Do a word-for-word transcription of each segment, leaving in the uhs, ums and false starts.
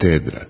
katedra.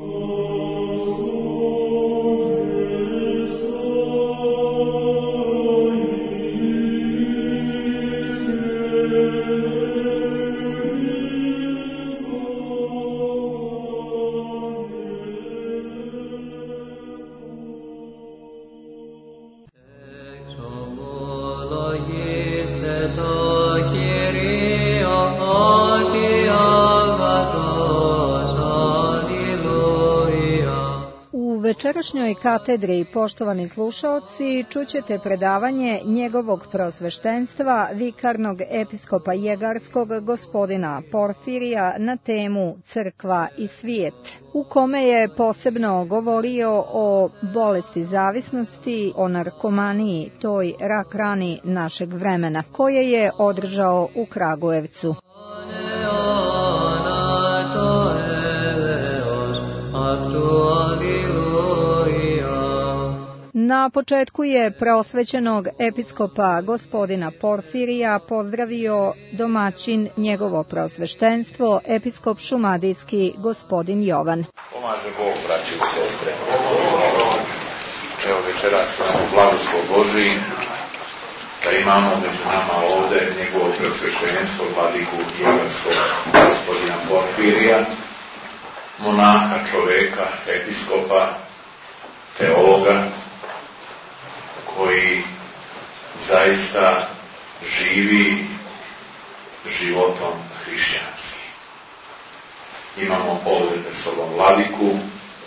U večerašnjoj katedri, poštovani slušaoci, čućete predavanje njegovog prosveštenstva, vikarnog episkopa Jegarskog gospodina Porfirija na temu Crkva i svijet, u kome je posebno govorio o bolesti zavisnosti, o narkomaniji, toj rak rani našeg vremena, koje je održao u Kragujevcu. Na početku je preosvećenog episkopa gospodina Porfirija pozdravio domaćin njegovo prosveštenstvo, episkop šumadijski gospodin Jovan. Pomaže Bog, braći i sestre. Evo večeras imamo blagoslov Božji, da imamo među nama ovde njegovo prosveštenstvo, vladiku Jegarskog gospodina Porfirija, monaha, čoveka, episkopa, teologa, koji zaista živi životom hrišćanskim. Imamo ovdje pred sobom vladiku,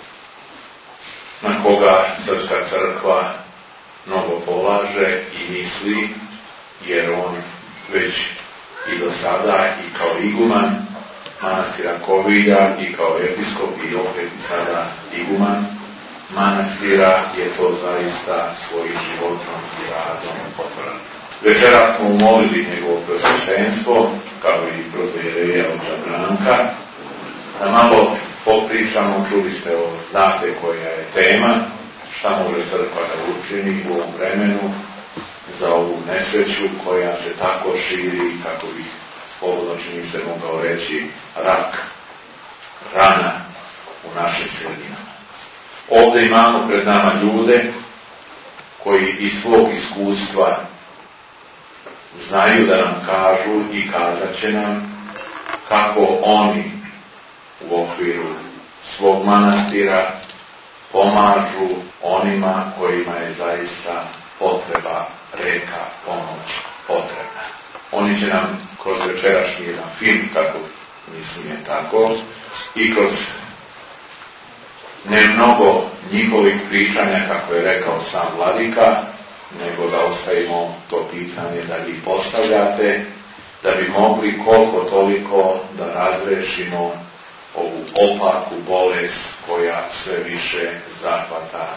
na koga Srpska crkva mnogo polaže i misli, jer on već i do sada i kao iguman manastira Kovilja i kao episkop i opet i sada iguman manastira je to zaista svojim životom i radom potvrdio. Večera smo umolili njegovo prosveštenstvo, kao i protoijereja oca Branka, da malo popričamo, čuli ste, o, znate koja je tema, šta može crkva da učini u ovom vremenu za ovu nesreću koja se tako širi, kako bi slobodno čini se mogao reći, rak, rana u našim sredinama. Ovdje imamo pred nama ljude koji iz svog iskustva znaju da nam kažu i kazat će nam kako oni u okviru svog manastira pomažu onima kojima je zaista potreba, reka, pomoć potrebna. Oni će nam kroz večerašnji jedan film, kako mislim je tako, i kroz ne mnogo njihovih pričanja, kako je rekao sam vladika, nego da ostavimo to pitanje da vi postavljate, da bi mogli koliko toliko da razrešimo ovu opaku bolest koja sve više zahvata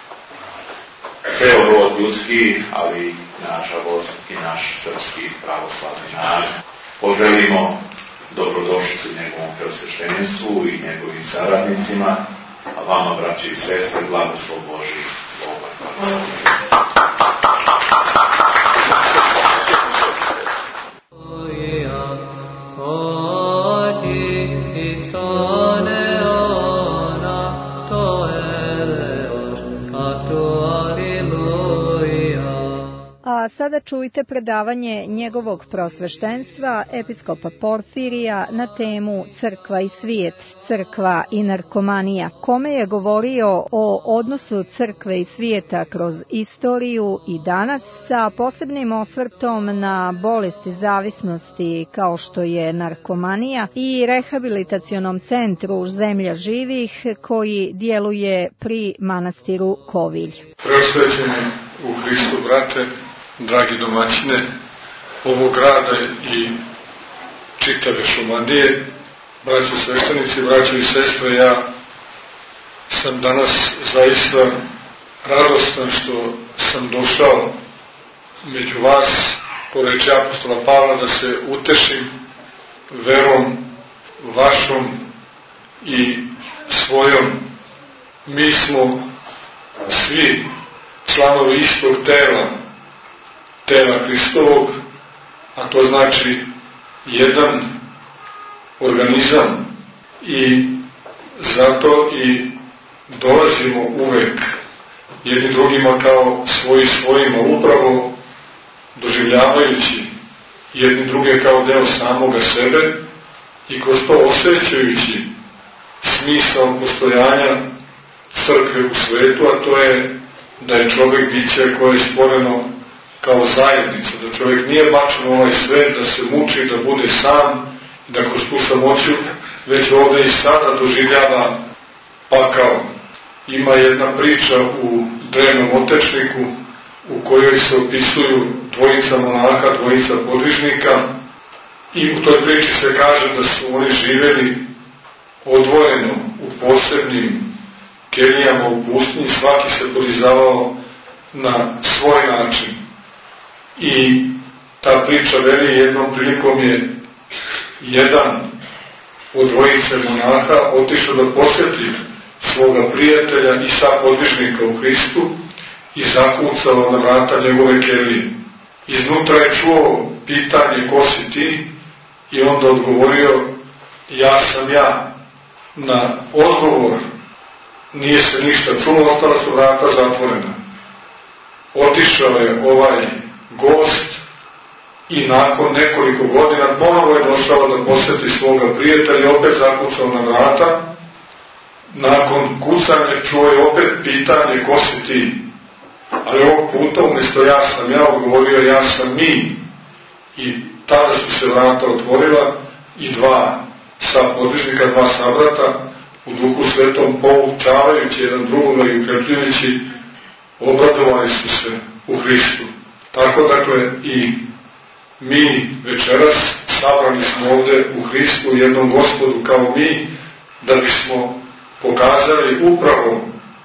ceo rod ljudski, ali nažalost i naš srpski pravoslavni narod. Poželimo dobrodošlicu njegovom prosveštenstvu i njegovim saradnicima, a vama, braći i sestre, blagoslov Božji. Boga. A sada čujte predavanje njegovog prosveštenstva, episkopa Porfirija, na temu Crkva i svijet, crkva i narkomanija, kome je govorio o odnosu crkve i svijeta kroz istoriju i danas, sa posebnim osvrtom na bolesti zavisnosti kao što je narkomanija i rehabilitacionom centru Zemlja živih koji djeluje pri manastiru Kovilj. Preosvećeni u Hristu, brate, dragi domaćine ovog grada i čitave Šumadije, braći sveštenici, braći i sestre, ja sam danas zaista radostan što sam došao među vas, po reči apostola Pavla, da se utešim verom vašom i svojom. Mi smo svi članovi istog tela, tela Hristovog, a to znači jedan organizam. I zato i dolazimo uvek jedni drugima kao svoji svojima, upravo doživljavajući jedni druge kao deo samoga sebe i kroz to osjećajući smisao postojanja crkve u svetu, a to je da je čovjek biće koje je stvoreno kao zajednica, da čovjek nije bačen u ovaj svet, da se muči, da bude sam i da kroz tu samoću već ovdje i sada doživljava pakao. Ima jedna priča u drevnom otečniku u kojoj se opisuju dvojica monaha, dvojica podvižnika i u toj priči se kaže da su oni živjeli odvojeno u posebnim kelijama u pustinji, svaki se podizavao na svoj način. I ta priča veli, jednom prilikom je jedan od dvojice monaha otišao da posjeti svoga prijatelja i sa podvižnika u Hristu i zakucao na vrata njegove kelije. Iznutra je čuo pitanje ko si ti i onda odgovorio ja sam ja. Na odgovor nije se ništa čulo, ostala su vrata zatvorena. Otišao je ovaj gost i nakon nekoliko godina ponovo je došao da posjeti svoga prijatelja i opet zakucao na vrata. Nakon kucanja čuo je opet pitanje ko si ti, ali ovog puta umjesto ja sam ja odgovorio ja sam mi. I tada su se vrata otvorila i dva sa podvižnika, dva sabrata u Duhu Svetom poučavajući jedan drugoga i ukrepljujući obradovali su se u Hristu. Tako dakle i mi večeras sabrani smo ovde u Hristu, jednom Gospodu kao mi, da bismo pokazali upravo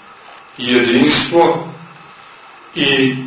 jedinstvo i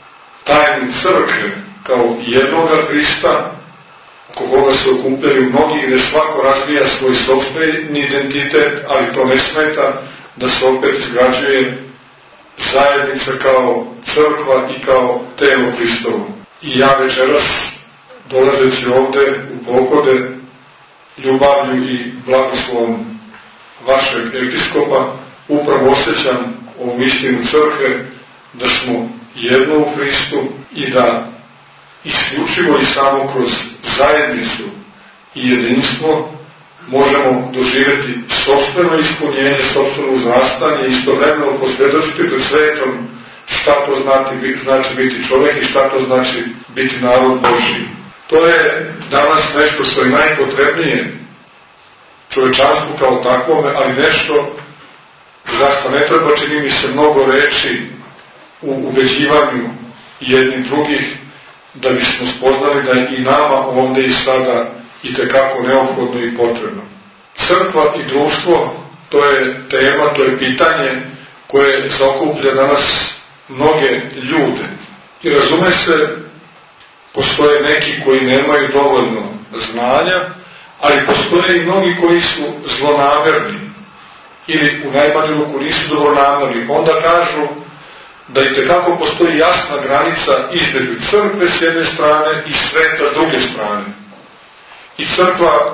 tajnu crkve kao jednoga Hrista, oko koga se okupljaju mnogi, gde svako razvija svoj sopstveni identitet, ali to ne smeta da se opet izgrađuje zajednica kao crkva i kao telo Hristovo. I ja večeras, dolazeći ovde u pohode, ljubavlju i blagoslovom vašeg episkopa, upravo osjećam ovu istinu crkve, da smo jedno u Hristu i da isključivo i samo kroz zajednicu i jedinstvo možemo doživjeti sopstveno ispunjenje, sopstveno uzrastanje i istovremeno posvjedočiti pred svetom šta to znači, znači biti čovjek i šta to znači biti narod Božji. To je danas nešto što je najpotrebnije čovečanstvu kao takvome, ali nešto zašto ne treba, čini mi se, mnogo reči u ubeđivanju jednih drugih, da bismo spoznali da je i nama ovdje i sada itekako neophodno i potrebno. Crkva i društvo, to je tema, to je pitanje koje zaokuplja danas mnoge ljude. I razume se, postoje neki koji nemaju dovoljno znanja, ali postoje i mnogi koji su zlonamerni ili u najmanju ruku nisu dobronamerni. Onda kažu da itekako postoji jasna granica između crkve s jedne strane i sveta s druge strane. I crkva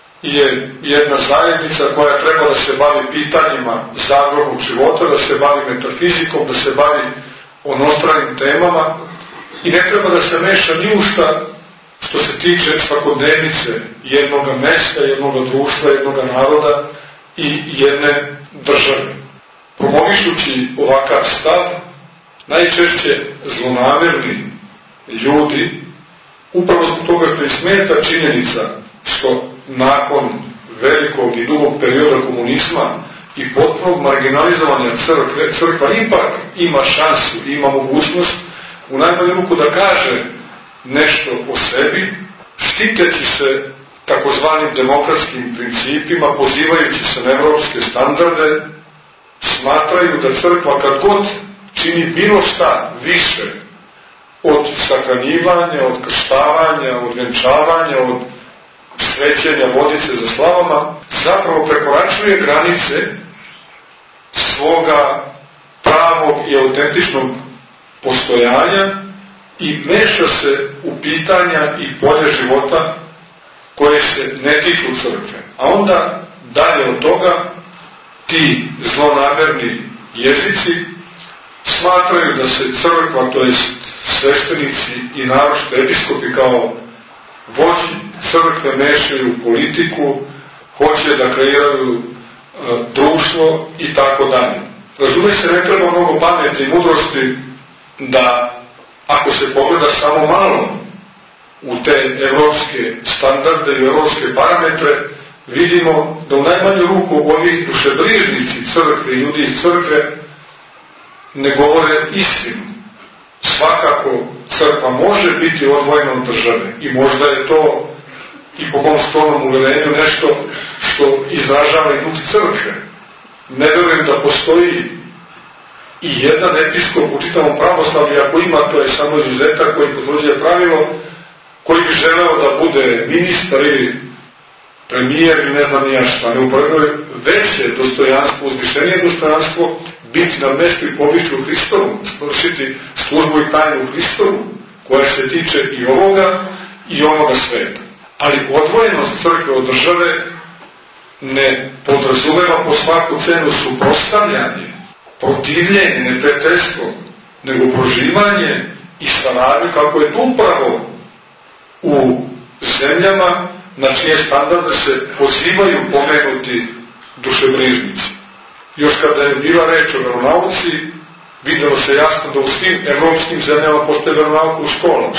je jedna zajednica koja treba da se bavi pitanjima zagrobnog života, da se bavi metafizikom, da se bavi onostranim temama i ne treba da se meša ni u šta što se tiče svakodnevnice jednog mesta, jednog društva, jednog naroda i jedne države. Promovišući ovakav stav, najčešće zlonamerni ljudi, upravo zbog toga što im smeta činjenica što nakon velikog i dugog perioda komunizma i potpunog marginalizovanja crkve, crkva ipak ima šansu, ima mogućnost u najmanju ruku da kaže nešto o sebi, štiteći se takozvanim demokratskim principima, pozivajući se na evropske standarde, smatraju da crkva kad god čini bilo šta više od sahranjivanja, od krštavanja, od venčavanja, od svećenja vodice za slavama, zapravo prekoračuje granice svoga pravog i autentičnog postojanja i meša se u pitanja i polje života koje se ne tiču crkve. A onda dalje od toga ti zlonamerni jezici smatraju da se crkva, to jest sveštenici i naročito episkopi kao vođi crkve mešaju u politiku, hoće da kreiraju e, društvo i tako dalje. Razume se, ne treba mnogo pameti i mudrosti da ako se pogleda samo malo u te evropske standarde i evropske parametre, vidimo da u najmanju ruku ovi dušebrižnici crkve i ljudi iz crkve ne govore istinu. Svakako crkva može biti odvojena od države i možda je to i po mom skromnom uverenju nešto što izražava i duh crkve. Ne verujem da postoji i jedan episkop u čitavom pravoslavlju, ako ima, to je samo izuzetak koji potvrđuje pravilo, koji bi želeo da bude ministar ili premijer ili ne znam nija šta. Neuporedivo je veće dostojanstvo, uzvišenije dostojanstvo biti na mestu i poviću Hristovu, vršiti službu i tajnu Hristovu, koja se tiče i ovoga i onoga sveta. Ali odvojenost crkve od države ne podrazumeva po svaku cenu suprotstavljanje, protivljenje, neprijateljstvo, nego proživanje i saradnju, kako je to upravo u zemljama na čije standarde se pozivaju pomenuti dušebrižnici. Još kada je bila reč o veronauci, videlo se jasno da u svim evropskim zemljama postoje veronauka u školama.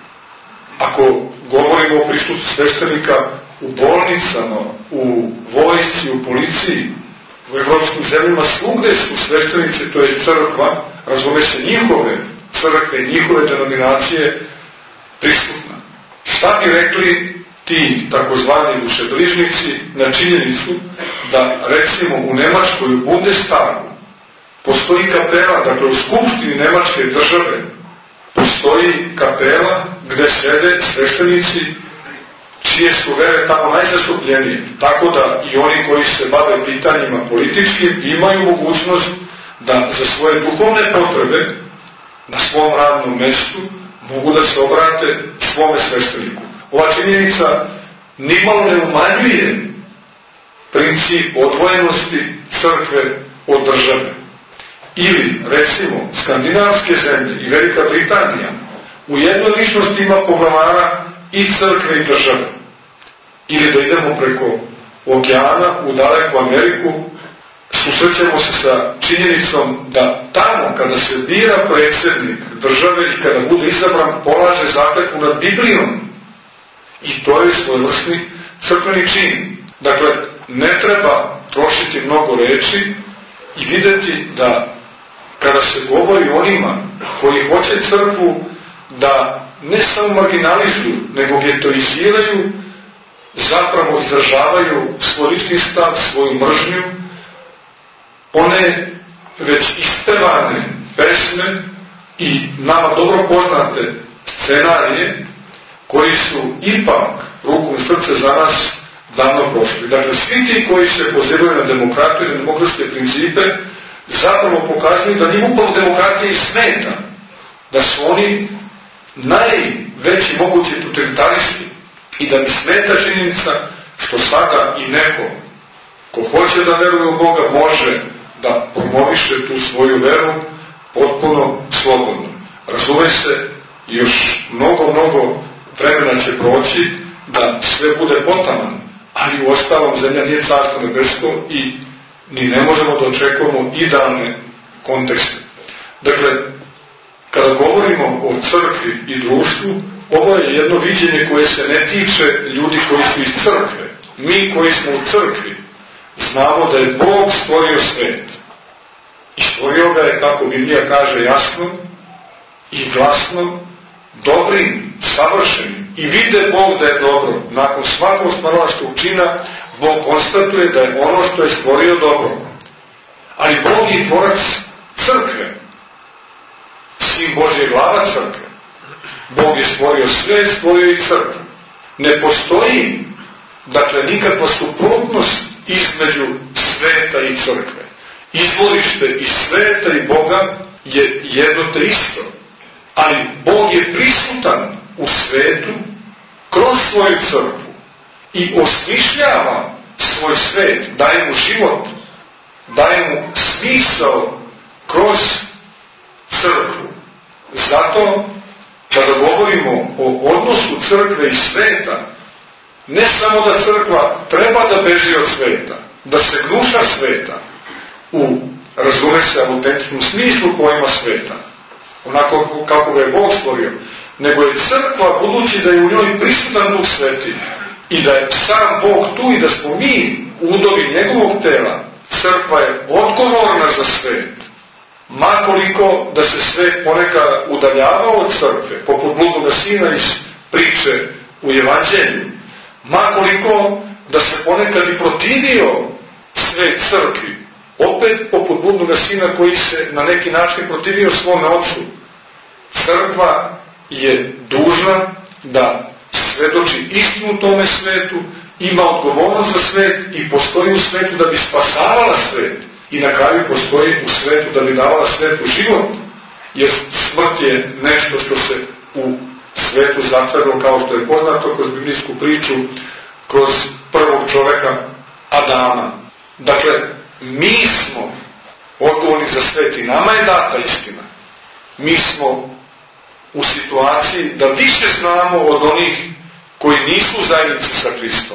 Ako govorimo o prisustvu sveštenika u bolnicama, u vojsci, u policiji, u evropskim zemljama svugde su sveštenici, to je crkva, razume se njihove crkve i njihove denominacije prisutna. Šta bi rekli ti takozvani dušebrižnici na činjenicu da recimo u Nemačkoj u Bundestagu postoji kapela, dakle u skupštini Nemačke države postoji kapela gde sede sveštenici čije su vere tamo najzastupljenije, tako da i oni koji se bave pitanjima političkim imaju mogućnost da za svoje duhovne potrebe na svom radnom mestu mogu da se obrate svome svešteniku. Ova činjenica nimalo ne umanjuje princip odvojenosti crkve od države. Ili, recimo, skandinavske zemlje i Velika Britanija u jednoj ličnosti ima poglavara i crkve i države. Ili da idemo preko okeana u daleku Ameriku, susrećemo se sa činjenicom da tamo kada se bira predsjednik države i kada bude izabran polaže zakletvu nad Biblijom. I to je svojevrsni crkveni čin. Dakle, ne treba trošiti mnogo reči i videti da kada se govori onima koji hoće crkvu da ne samo marginalizuju, nego getoiziraju, zapravo izražavaju svoj lični stav, svoju mržnju, one već ispevane pesme i nama dobro poznate scenarije koji su ipak rukom i srce za nas davno prošli. Dakle, svi ti koji se pozivaju na demokratiju i na demokratske principe zapravo pokazuju da njim upravo demokratija i smeta, da su oni najveći mogući totalitaristi i da mi smeta činjenica što sada i neko ko hoće da veruje u Boga može da promoviše tu svoju veru potpuno slobodno. Razume se, još mnogo, mnogo vremena će proći da sve bude potaman, ali u ostalom zemlja nije carstvo nebesko i ni ne možemo da očekujemo idealne kontekste. Dakle, kada govorimo o crkvi i društvu, ovo je jedno viđenje koje se ne tiče ljudi koji su iz crkve. Mi koji smo u crkvi znamo da je Bog stvorio svet. I stvorio ga je, kako Biblija kaže jasno i glasno, dobrim, savršenim. I vide Bog da je dobro. Nakon svakog stvaralačkog čina Bog konstatuje da je ono što je stvorio dobro. Ali Bog je tvorac crkve. Sin Božje je glava crkve. Bog je stvorio sve, stvorio i crkvu. Ne postoji, dakle, nikakva suprotnost između sveta i crkve. Izvorište i sveta i Boga je jedno te isto. Ali Bog je prisutan u svetu kroz svoju crkvu i osmišljava svoj svet, daje mu život, daje mu smisao kroz crkvu. Zato, kada govorimo o odnosu crkve i sveta, ne samo da crkva treba da beži od sveta, da se gnuša sveta, u, razume se, autentičnom smislu pojma sveta, onako kako ga je Bog stvorio, nego je crkva, budući da je u njoj prisutan Duh Sveti i da je sam Bog tu i da smo mi udovi njegovog tela, crkva je odgovorna za svet. Makoliko da se svet ponekad udaljavao od crkve, poput bludnoga sina iz priče u Evanđelju, makoliko da se ponekad i protivio svet crkvi, opet poput bludnoga sina koji se na neki način protivio svome ocu, crkva je dužna da svedoči istinu tome svetu, ima odgovornost za svet i postoji u svetu da bi spasavala svet i na kraju postoji u svetu da bi davala svetu život, jer smrt je nešto što se u svetu zatvorilo, kao što je poznato kroz biblijsku priču, kroz prvog čoveka Adama. Dakle, mi smo odgovorni za svet i nama je data istina. Mi smo u situaciji da više znamo od onih koji nisu u zajednici sa Hristom.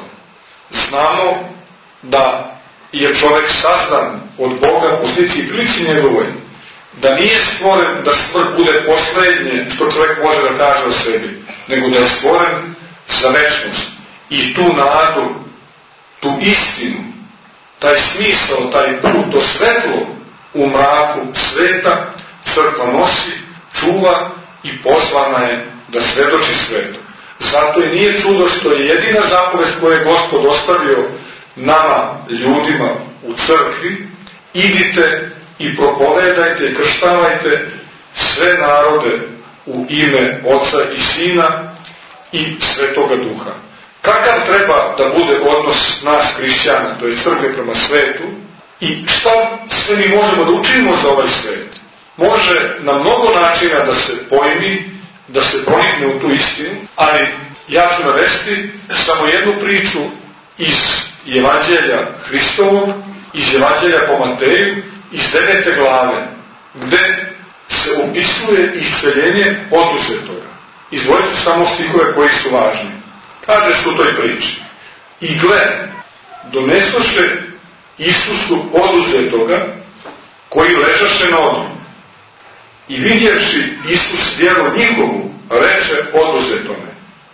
Znamo da je čovjek sazdan od Boga u slici i prilici njegovoj, da nije stvoren da smrt bude poslednje što čovjek može da kaže o sebi, nego da je stvoren za večnost. I tu nadu, tu istinu, taj smisao, taj put, to svetlo u mraku sveta crkva nosi, čuva i pozvana je da svedoči svetu. Zato i nije čudo što je jedina zapovest koju je Gospod ostavio nama, ljudima u crkvi: idite i propovedajte i krštavajte sve narode u ime Oca i Sina i Svetoga Duha. Kakav treba da bude odnos nas, hrišćana, to je crkve prema svetu, i šta sve mi možemo da učinimo za ovaj svet? Može na mnogo načina da se pojmi, da se pronikne u tu istinu, ali ja ću navesti samo jednu priču iz Evanđelja Hristovog, iz Evanđelja po Mateju, iz devete glave, gde se opisuje isceljenje oduzetoga. Izdvojit ću samo stihove koji su važni. Kaže se u toj priči: i gle, donesoše Isusu oduzetoga, koji ležaše na odru. I vidjevši Isus vjeru njihovu, reče oduzetome: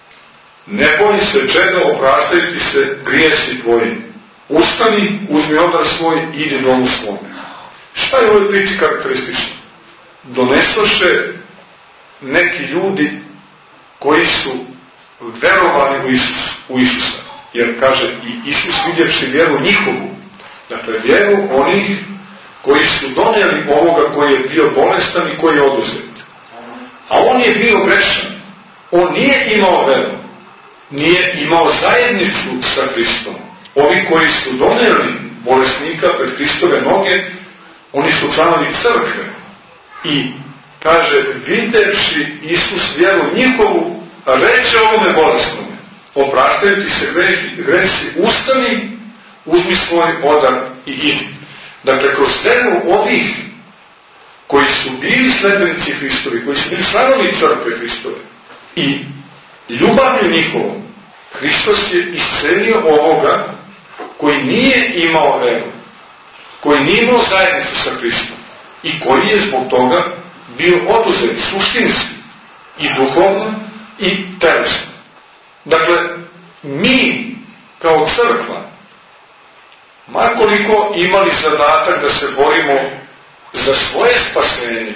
ne boj se, čedo, opraštaju ti se grijesi tvoji. Ustani, uzmi odar svoj, idi domu svome. Šta je u ovoj priči karakteristično? Donesoše neki ljudi koji su verovali u, Isus, u Isusa. Jer kaže i Isus vidjevši vjeru njihovu. Dakle, vjeru onih koji su donijeli ovoga koji je bio bolestan i koji je oduzet. A on je bio grešan. On nije imao veru. Nije imao zajednicu sa Hristom. Ovi koji su donijeli bolesnika pred Hristove noge, oni su članovi crkve. I kaže, videvši Isus vjeru njihovu, reče ovome bolesnome: opraštaju ti se gresi, ustani, uzmi svoj odar i idi. Dakle, kroz veru ovih koji su bili sledbenici Hristovi, koji su bili članovi crkve Hristove, i ljubavlju njihovom, Hristos je iscelio ovoga koji nije imao veru, koji nije imao zajednicu sa Hristom i koji je zbog toga bio oduzet suštinski i duhovno i telesno. Dakle, mi kao crkva, makoliko imali zadatak da se borimo za svoje spasenje,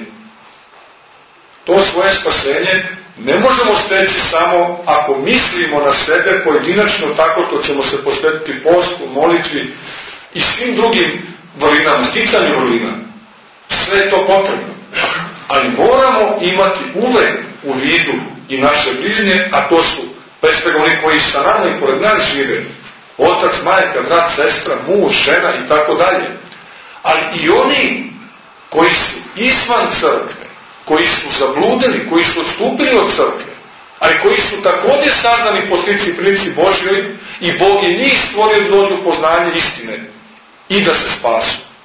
to svoje spasenje ne možemo steći samo ako mislimo na sebe pojedinačno, tako što ćemo se posvetiti postu, molitvi i svim drugim vrlinama, sticanju vrlina. Sve je to potrebno. Ali moramo imati uvek u vidu i naše bližnje, a to su pre svega oni koji sa nama i pored nas žive. Otac, majka, brat, sestra, muž, žena i tako dalje. Ali i oni koji su izvan crkve, koji su zabludili, koji su odstupili od crkve, ali koji su također saznani po slici i prilici Božjoj i Bog je njih stvorio da dođu u poznanje istine i da se spasu.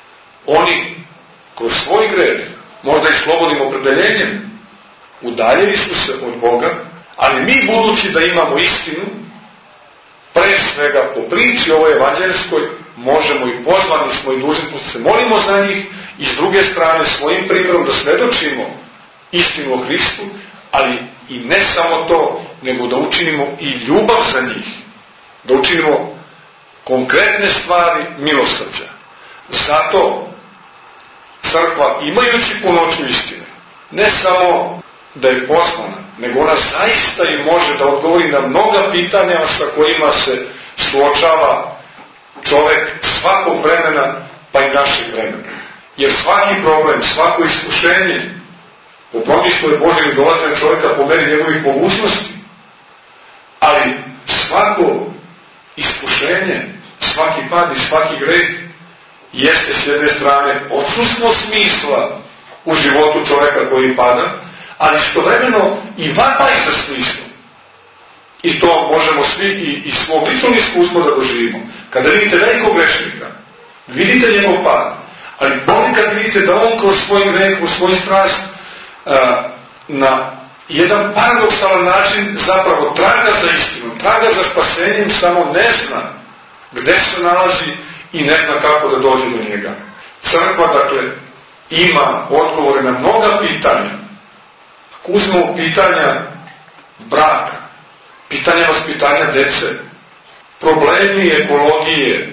oni kroz svoj greh, možda i slobodnim opredeljenjem, udaljili su se od Boga, ali mi budući da imamo istinu, pre svega po priči ovoj evanđeljskoj, možemo i pozvani smo i dužni da se molimo za njih i s druge strane svojim primjerom da svedočimo istinu o Hristu, ali i ne samo to, nego da učinimo i ljubav za njih, da učinimo konkretne stvari milosrđa. Zato crkva, imajući punoću istine, ne samo da je poslana, nego ona zaista i može da odgovori na mnoga pitanja sa kojima se suočava čovek svakog vremena, pa i našeg vremena. Jer svaki problem, svako iskušenje, po promišlju je Božje dolazi na čovjeka po meri njegovih mogućnosti, ali svako iskušenje, svaki pad i svaki greh jeste s jedne strane odsustvo smisla u životu čovjeka koji pada, ali istovremeno i vapaj za smislom. I to možemo svi i, i svog ličnog iskustva da doživimo. Kada vidite velikog grešnika, vidite njegov pad, ali ponekad vidite da on kroz svoj greh, kroz svoj strast, a, na jedan paradoksalan način zapravo traga za istinom, traga za spasenjem, samo ne zna gde se nalazi i ne zna kako da dođe do njega. Crkva, dakle, ima odgovore na mnoga pitanja. Ako uzmemo pitanja braka, pitanja vaspitanja dece, problemi ekologije,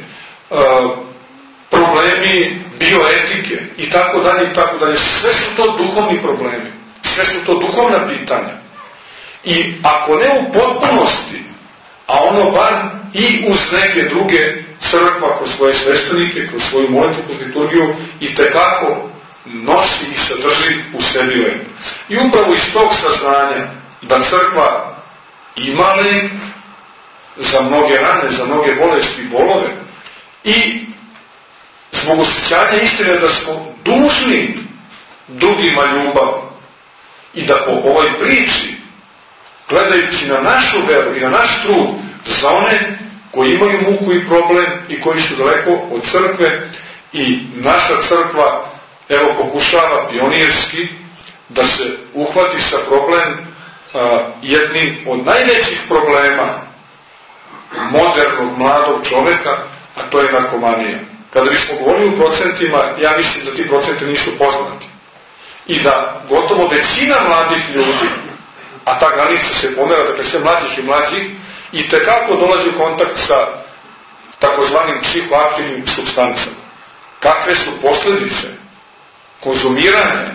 problemi bioetike i tako dalje i tako dalje, sve su to duhovni problemi, sve su to duhovna pitanja. I ako ne u potpunosti, a ono bar i uz neke druge, crkva kroz svoje sveštenike, kroz svoju molitvu, kroz liturgiju i tekako nosi i sadrži u sebi lek. I upravo iz tog saznanja da crkva ima lek za mnoge rane, za mnoge bolesti i bolove i zbog osjećanja istine da smo dužni drugima ljubav i da po ovoj priči, gledajući na našu veru i na naš trud za one koji imaju muku i problem i koji su daleko od crkve, i naša crkva evo pokušava pionirski da se uhvati sa problem a, jednim od najvećih problema modernog mladog čoveka, a to je narkomanija. Kada bismo govorili u procentima, ja mislim da ti procenti nisu poznati. I da gotovo većina mladih ljudi, a ta granica se pomera, dakle sve mlađih i mlađih, i tekako dolazi u kontakt sa takozvanim psihoaktivnim supstancama. Kakve su posljedice konzumiranja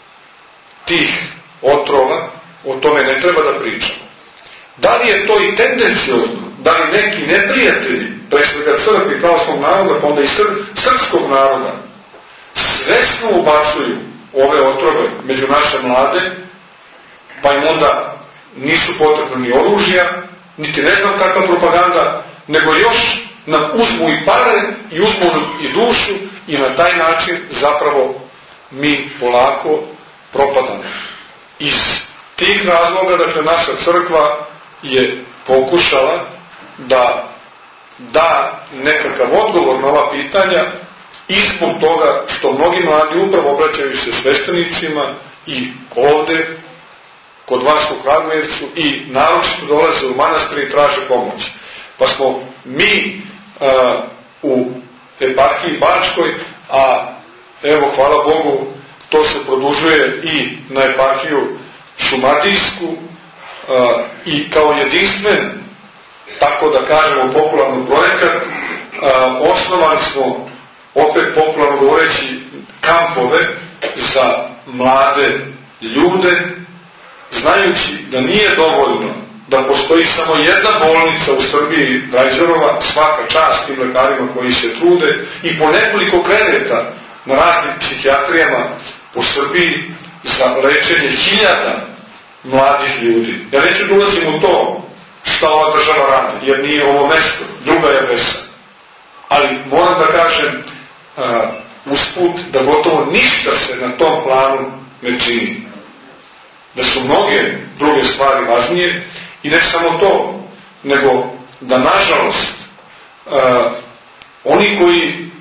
tih otrova, o tome ne treba da pričamo. Da li je to i tendenciozno, da li neki neprijatelji, pre svega crkve i pravoslavnog naroda, pa onda i srpskog naroda, svesno ubacuju ove otrove među naše mlade, pa im onda nisu potrebno ni oružja, niti ne znam kakva propaganda, nego još nam uzmu i pare i uzmu i dušu i na taj način zapravo mi polako propadamo. Iz tih razloga, dakle, naša crkva je pokušala da da nekakav odgovor na ova pitanja i zbog toga što mnogi mladi upravo obraćaju se sveštenicima i ovde kod vas u Kragujevcu i naročito dolaze u manastir i traže pomoć. Pa smo mi a, u eparhiji Bačkoj, a evo, hvala Bogu, to se produžuje i na eparhiju Šumadijsku a, i kao jedinstven, tako da kažemo, popularno projekat, a, osnovali smo, opet popularno govoreći, kampove za mlade ljude, znajući da nije dovoljno da postoji samo jedna bolnica u Srbiji, Drajzerova, svaka čast tim lekarima koji se trude, i po nekoliko kreveta na raznim psihijatrijama po Srbiji za lečenje hiljada mladih ljudi. Ja neću da ulazim u to šta ova država radi, jer nije ovo mesto, druga je adresa. Ali moram da kažem a, usput da gotovo ništa se na tom planu ne čini. Da su mnoge druge stvari važnije i ne samo to, nego da nažalost a, oni koji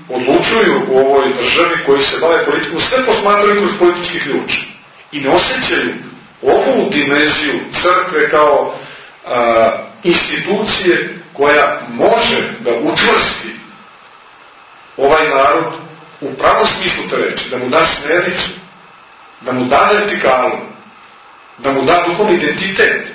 odlučuju u ovoj državi, koji se bave politikom, sve posmatraju kroz politički ključ. I ne osjećaju ovu dimenziju crkve kao a, institucije koja može da učvrsti ovaj narod u pravom smislu te reči, da mu da smernicu, da mu da vertikalu, da mu da duhovni identitet.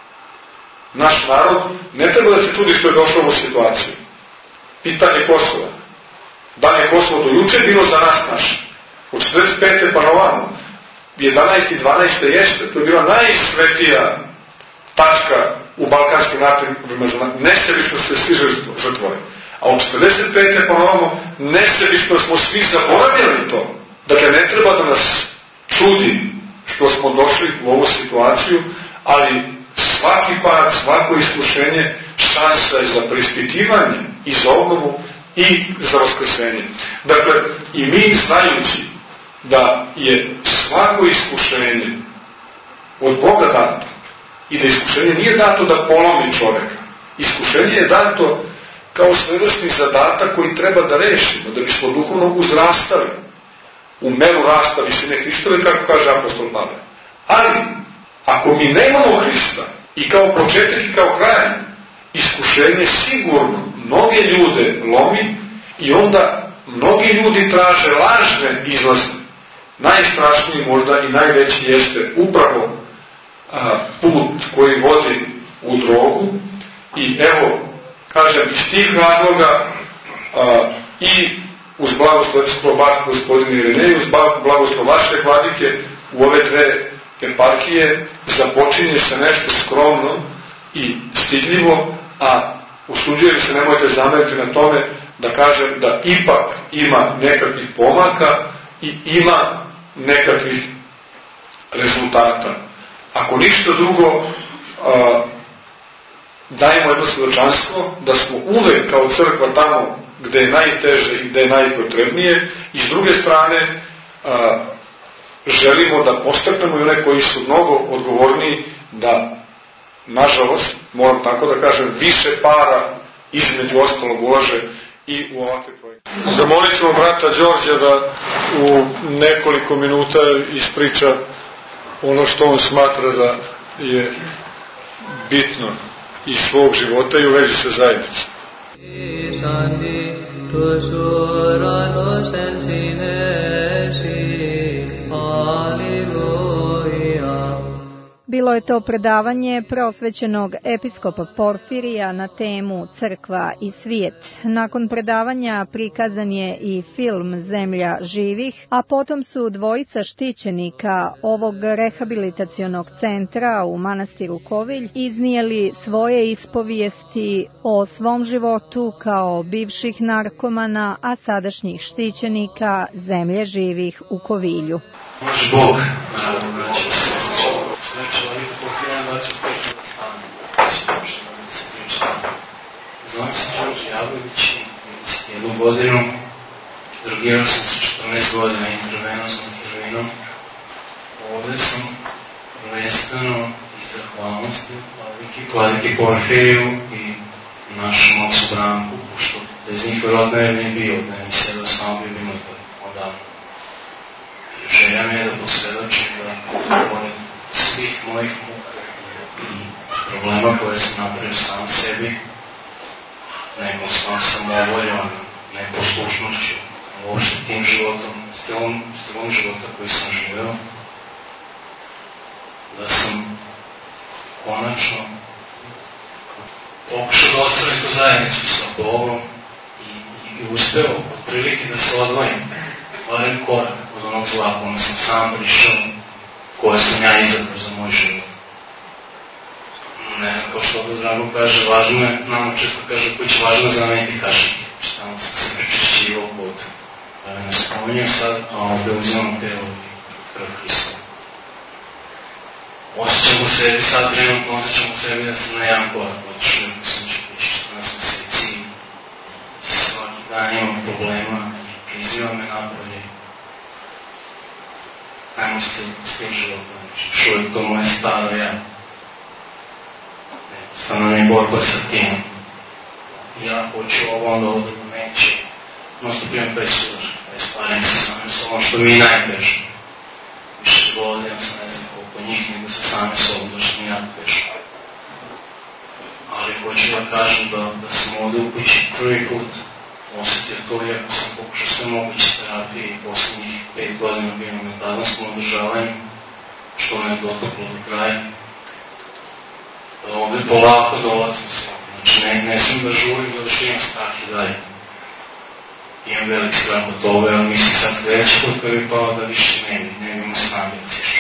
Naš narod ne treba da se čudi što je došao u ovu situaciju. Pitanje Kosova. Da li je Kosovo do juče bilo za nas naše? Od četrdeset pete pa na ovamo. jedanaeste i dvanaeste jeste. To je bila najsvetija tačka u balkanskim napravima. Nesebično se svi žrtvovali. A od četrdeset pete pa na ovamo nesebično smo svi zaboravili to. Dakle, ne treba da nas čudi što smo došli u ovu situaciju, ali svaki pad, svako iskušenje šansa je za preispitivanje i za obnovu i za vaskrsenje. Dakle, i mi znajući da je svako iskušenje od Boga dato i da iskušenje nije dato da polomi čoveka. Iskušenje je dato kao sredostni zadatak koji treba da rešimo, da bismo duhovno uzrastali u meru rasta visine Hristove, kako kaže apostol Pavle. Ali, ako mi nemamo Hrista i kao početak i kao kraj, iskušenje sigurno mnoge ljude lomi i onda mnogi ljudi traže lažne izlaze. Najstrašniji možda i najveći jeste upravo a, put koji vodi u drogu i evo, kažem, iz tih razloga a, i uz blagoslov vas, gospodine Irinej, uz blagoslov vaše vladike, u ove dve eparhije započinje se nešto skromno i stidljivo, a usuđujem se, nemojte zameriti na tome, da kažem da ipak ima nekakvih pomaka i ima nekakvih rezultata. Ako ništa drugo, a, dajemo jedno svjedočanstvo da smo uvek kao crkva tamo gde je najteže i gde je najpotrebnije, i s druge strane a, želimo da postaknemo i one koji su mnogo odgovorniji da, nažalost, moram tako da kažem, više para između ostalog ulaže i u ovakve projekte. Zamolit ćemo brata Đorđa da u nekoliko minuta ispriča ono što on smatra da je bitno iz svog života i u vezi sa zajednicom. Bilo je to predavanje preosvećenog episkopa Porfirija na temu Crkva i svijet. Nakon predavanja prikazan je i film Zemlja živih, a potom su dvojica štićenika ovog rehabilitacionog centra u manastiru Kovilj iznijeli svoje ispovijesti o svom životu kao bivših narkomana, a sadašnjih štićenika Zemlje živih u Kovilju. Naš Bog, naravno, braći i sestri, znači ovih Porfirija dvadeset pet na stanu, da se priča. Zovem se Đorđe Jagović i trideset jednu godinu, drogirao sam se četrnaest godina intravenoznom heroinom. Ovde sam prvenstveno iz zahvalnosti vladiki Porfiriju i našem ocu Branku, pošto bez njih verovatno je ne bio, da mi se da sam bio bi mrtav odavno. Želja mi je da posvedočim da pored svih mojih muka i problema koje sam napravio sam sebi, nekom svom samovoljom, neposlušnošću, uopšte tim životom, stilom, stilom života koji sam živeo, da sam konačno pokušao da ostvarim tu zajednicu sa Bogom i, i uspeo od prilike da se odvojim, barem korak od onog zla, kome sam sam prišao, koje sam ja izabrao za moj život. Ne znam, kao što ovdje Drago kaže, važno je, nama često kaže kući, važno je zameniti kašike. Tamo sam se prečišćivao pod, da ne spominjem sad, a ovdje uzimam telo i krv Hristova. Osjećam u sebi, sad trenutno osjećam u sebi da sam na jedan korak otišao, ako sam će prići četrnaest meseci i svaki dan imam problema i priziva me napolje. Ajmo s tim, s tim životom, što je to moje staro ja. Jednostavno ne borba sa tim. Ja hoću ovo, onda ovo drugo neće. možda primam taj sudar, taj stvarenje sa samim sobom, što mi je najteže. Više godina sam ne znam koliko njih, nego sa same sobom, da što mi je jako teško. Ali hoću da kažem da, da sam ovde u kući prvi put osjetio to, iako sam pokušao sve moguće terapije i poslednjih pet godina bio na metadonskom održavanju, što me je dotaklo do kraja. Ovde polako dolazim s tom. Znači, ne, ne sam da žurim, da što imam strah i dalje. Imam velik strah od toga, ali mislim sad sledeći put kada bi pao da više ne bi, ne bi imao snage da ciš.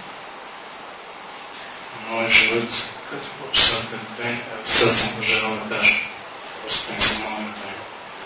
Moj život, kad sam počeo sad, kad krenem, sad sam poželao da kažem, ostavim se malo na kraju.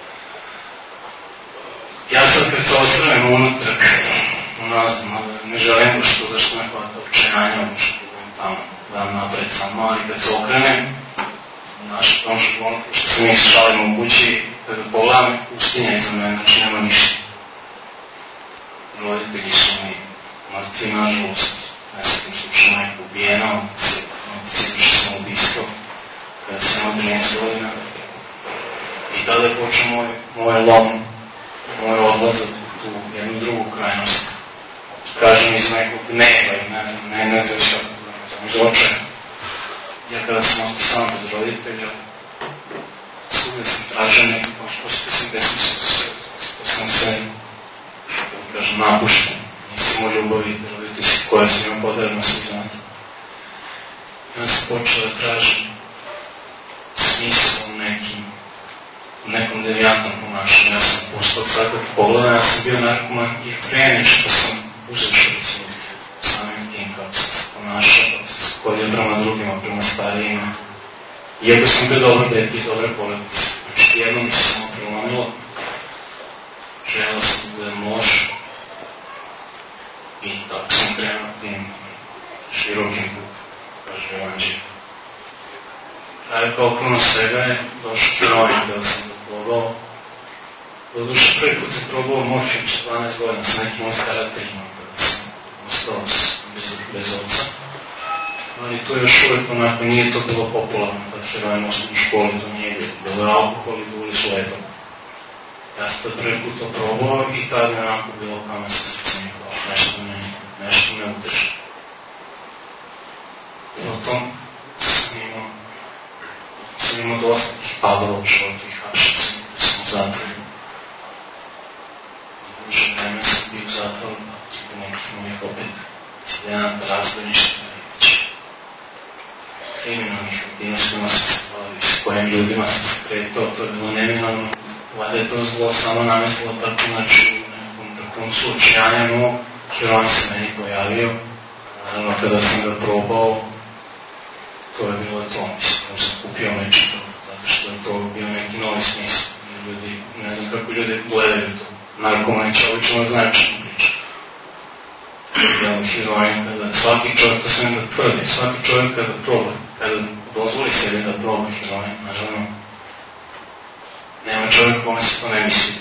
Ja sad kad se osvrnem unutra, unazad, ne želim baš to zašto me hvata očajanja, ono što budem tamo, dan napred samo, ali kad se okrenem, u našem tom šablonu, što se mi šalimo u kući, kada pogledam, pustinja iza mene, znači nema ništa. Roditelji su mi mrtvi, nažalost, ne sjetim slučaju majka ubijena, otac izvrši samoubistvo, kada sam imao trinaest godina. I tada je počeo moj, moj lom, moj odlazak u tu jednu drugu krajnost. Kažem iz nekog neba i ne znam, ne, ne znam što da iz očaja. Ja kada sam ostao sam bez roditelja, svugdje sam tražio nekako, pošto sam desno sam se, da kažem, napušten. Nisam o ljubavi, roditelji si koja sam imao potrebno svi znati. Ja sam počeo da tražim smisla u nekim, u nekom devijantnom ponašanju. Ja sam postao svakog pogleda, ja sam bio narkoman i pre nego što sam uzeo šulicu samim tim kako sam se ponašao, kako sam se kodio prema drugima, prema starijima. Iako sam bio dobro dete i dobre porodice. Znači, jedno mi se samo prelomilo. Želeo sam da budem loš. I tako sam krenuo tim širokim putem, kaže Evanđelje. Kraju kao puno svega je došao heroin kada sam to probao. Doduše, prvi put sam probao morfijum sa dvanaest godina sa nekim ostarateljima kada sam ostao bez, bez oca. Ali to još uvek onako nije to bilo popularno kad heroin osnovno u školi, to nije bilo. Bilo je alkohol i bili su lepo. Ja sam to prvi put to probao i tada je onako bilo kamen sa srcem. Nešto me, nešto me uteže. Potom sam imao, sam imao dosta tih padova u životu i hapšen sam, koji sam u zatvoru. Duže vreme sam bio u zatvoru, zbog nekih mojih opet incidenata, razbojništva i već kriminalnih aktivnosti s kojima sam se bavio, s kojim ljudima sam se kretao, to je bilo neminovno. Vlada je to zlo samo namestilo tako, znači u nekom vrhuncu očajanja mog, heroin se meni pojavio. Naravno, kada sam ga probao, to je bilo to, mislim, sam kupio nečito, zato što je to bio neki novi smisl. Ljudi, ne znam kako ljudi gledaju to. Narkomani čovječima znaju čemu priča. Jel, heroin, kada svaki čovjek, to sam da tvrdi, svaki čovjek kada proba, kada dozvoli sebi da proba heroin, naravno, nema čovjek kome se to ne misli.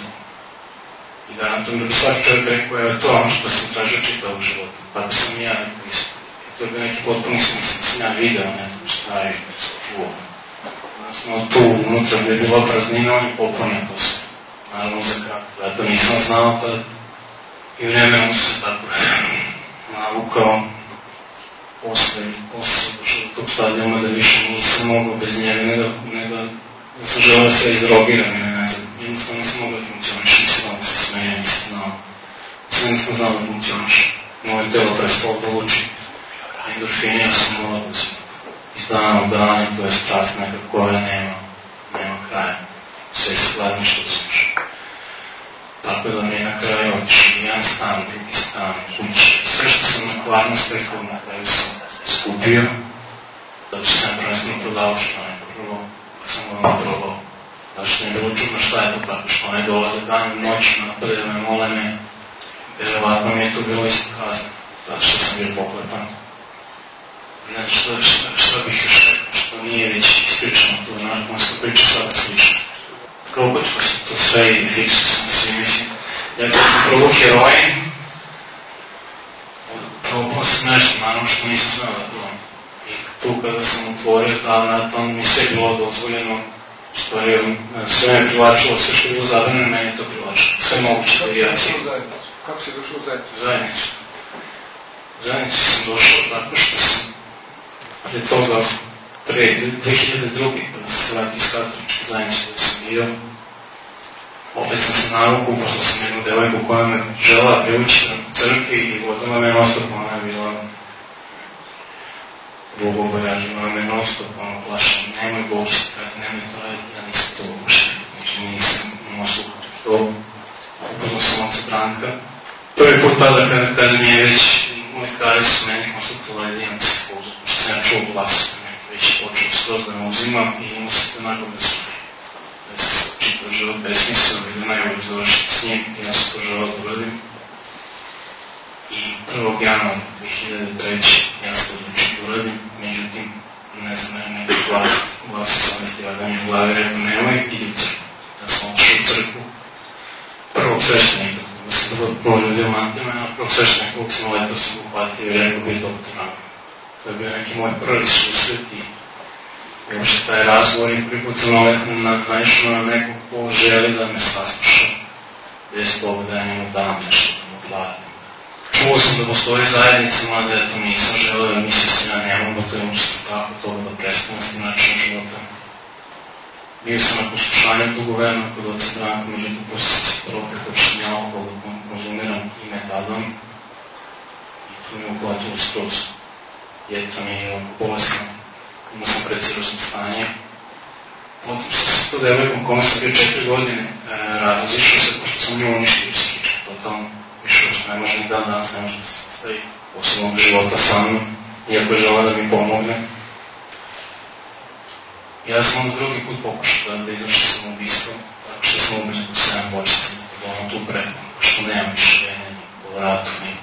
I garantujem da bi svaki čovjek rekao, evo to ono što sam tražio čitao u životu. Pa bi sam i ja rekao isto. I to je bio neki potpuni smisl, sam ja video, ne znam šta je, čuo. Odnosno tu unutra gdje je bila praznina, on je popunio to sve. Naravno za kratko. Ja to nisam znao tad. I vremenom su se tako navukao. Posle, posle došao do tog stadijuma da više nisam mogao bez njega, ne da, ne da, da sam želeo sve izrogiram, ne znam. Jednostavno nisam mogao da funkcioniš, nisam znao da se smeje, nisam znao. Sve nisam znao da funkcioniš. Moje telo prestalo da uči. Endorfini, ja sam morao da uzim. Iz dana u dana, to je strast neka koja nema, nema kraja. Sve se gledam što uzmiš. Tako da mi je na kraju otišao jedan stan, drugi stan, kući. Sve što sam na kvarno stekao, na kraju sam skupio. Zato sam prvenstveno prodao što ne prvo, pa sam ga probao. Zato što mi je bilo čudno šta je to tako, što one dolaze dan i noć, napade me, mole me. Verovatno mi je to bilo isto kazno, zato što sam bio pohlepan. Znači šta, šta, šta bih još rekao, što nije već ispričano, to je narkomanska priča svaka slična. Probačko sam to sve i fiksu sam svi, mislim. Ja kad sam probao heroin, probao sam nešto, naravno što nisam znao da probam. I tu kada sam otvorio ta vrata, mi sve bilo dozvoljeno, što stvari, sve me privlačilo, sve što je bilo zabranjeno, meni je to privlačilo. Sve moguće varijacije. Kako si došao u zajednicu? Zajednicu. U zajednicu sam došao tako što sam pre toga, pre dve hiljade druge. kada sam se vratio iz katoličke zajednice gde sam bio, opet sam se navukao, upoznao sam jednu devojku koja me žela priući na crkvi i vodila me non-stop, ona je bila bogobojažna, ona me non-stop ono plašala, nemoj Bog se kazi, nemoj to raditi, ja nisam to uopšte, znači nisam imao sluhati to, upoznao sam oca Branka. Prvi put tada kada, kada mi je već, moji stari su meni konsultovali da imam se pouzati, što sam ja čuo glas, da mi je već počeo skroz da me uzimam i imao se to nakon da su da se čitao život besmisao i da najbolje završiti s njim i ja sam to želao da uradim. I prvog januara dve hiljade treće. ja sam odlučio da uradim, međutim, ne znam, neki glas, glas osamnaesti vadanje u glavi, rekao, nemoj, idi u crkvu. Ja sam odšao u crkvu prvog sveštenika, da sam dobro proželio mantima, a prvog sveštenika kog sam letao sam uhvatio i rekao bi doktor Nako. To je bio neki moj prvi susret i uopšte taj razgovor i prvi put sam naišao na nekog ko želi da me sasluša, bez toga da ja njemu dam nešto, da mu platim. Čuo sam da postoji zajednica, mada ja to nisam želeo, jer mislio sam ja ne mogu, to je uopšte tako toga da prestanem s tim načinom života. Bio sam na poslušanju dugo vremena kod oca Branka, međutim, posle sam se prvo prekočenja alkohol da konzumiram i metadon i to mi je uhvatilo skroz. Jetra mi je oko bolesna, imao sam predcirozno stanje. Potom sam se to devojkom kome sam bio četiri godine razišao se, pošto sam nju uništio psihički, totalno više što ne može ni dan danas, ne može da se stavi posebnog života sa mnom, iako je žela da mi pomogne. Ja sam onda drugi put pokušao da izvršim samoubistvo, tako što sam ubio zbog sedam bočica, da ono tu preko, pošto nemam više venja, ni po vratu, ni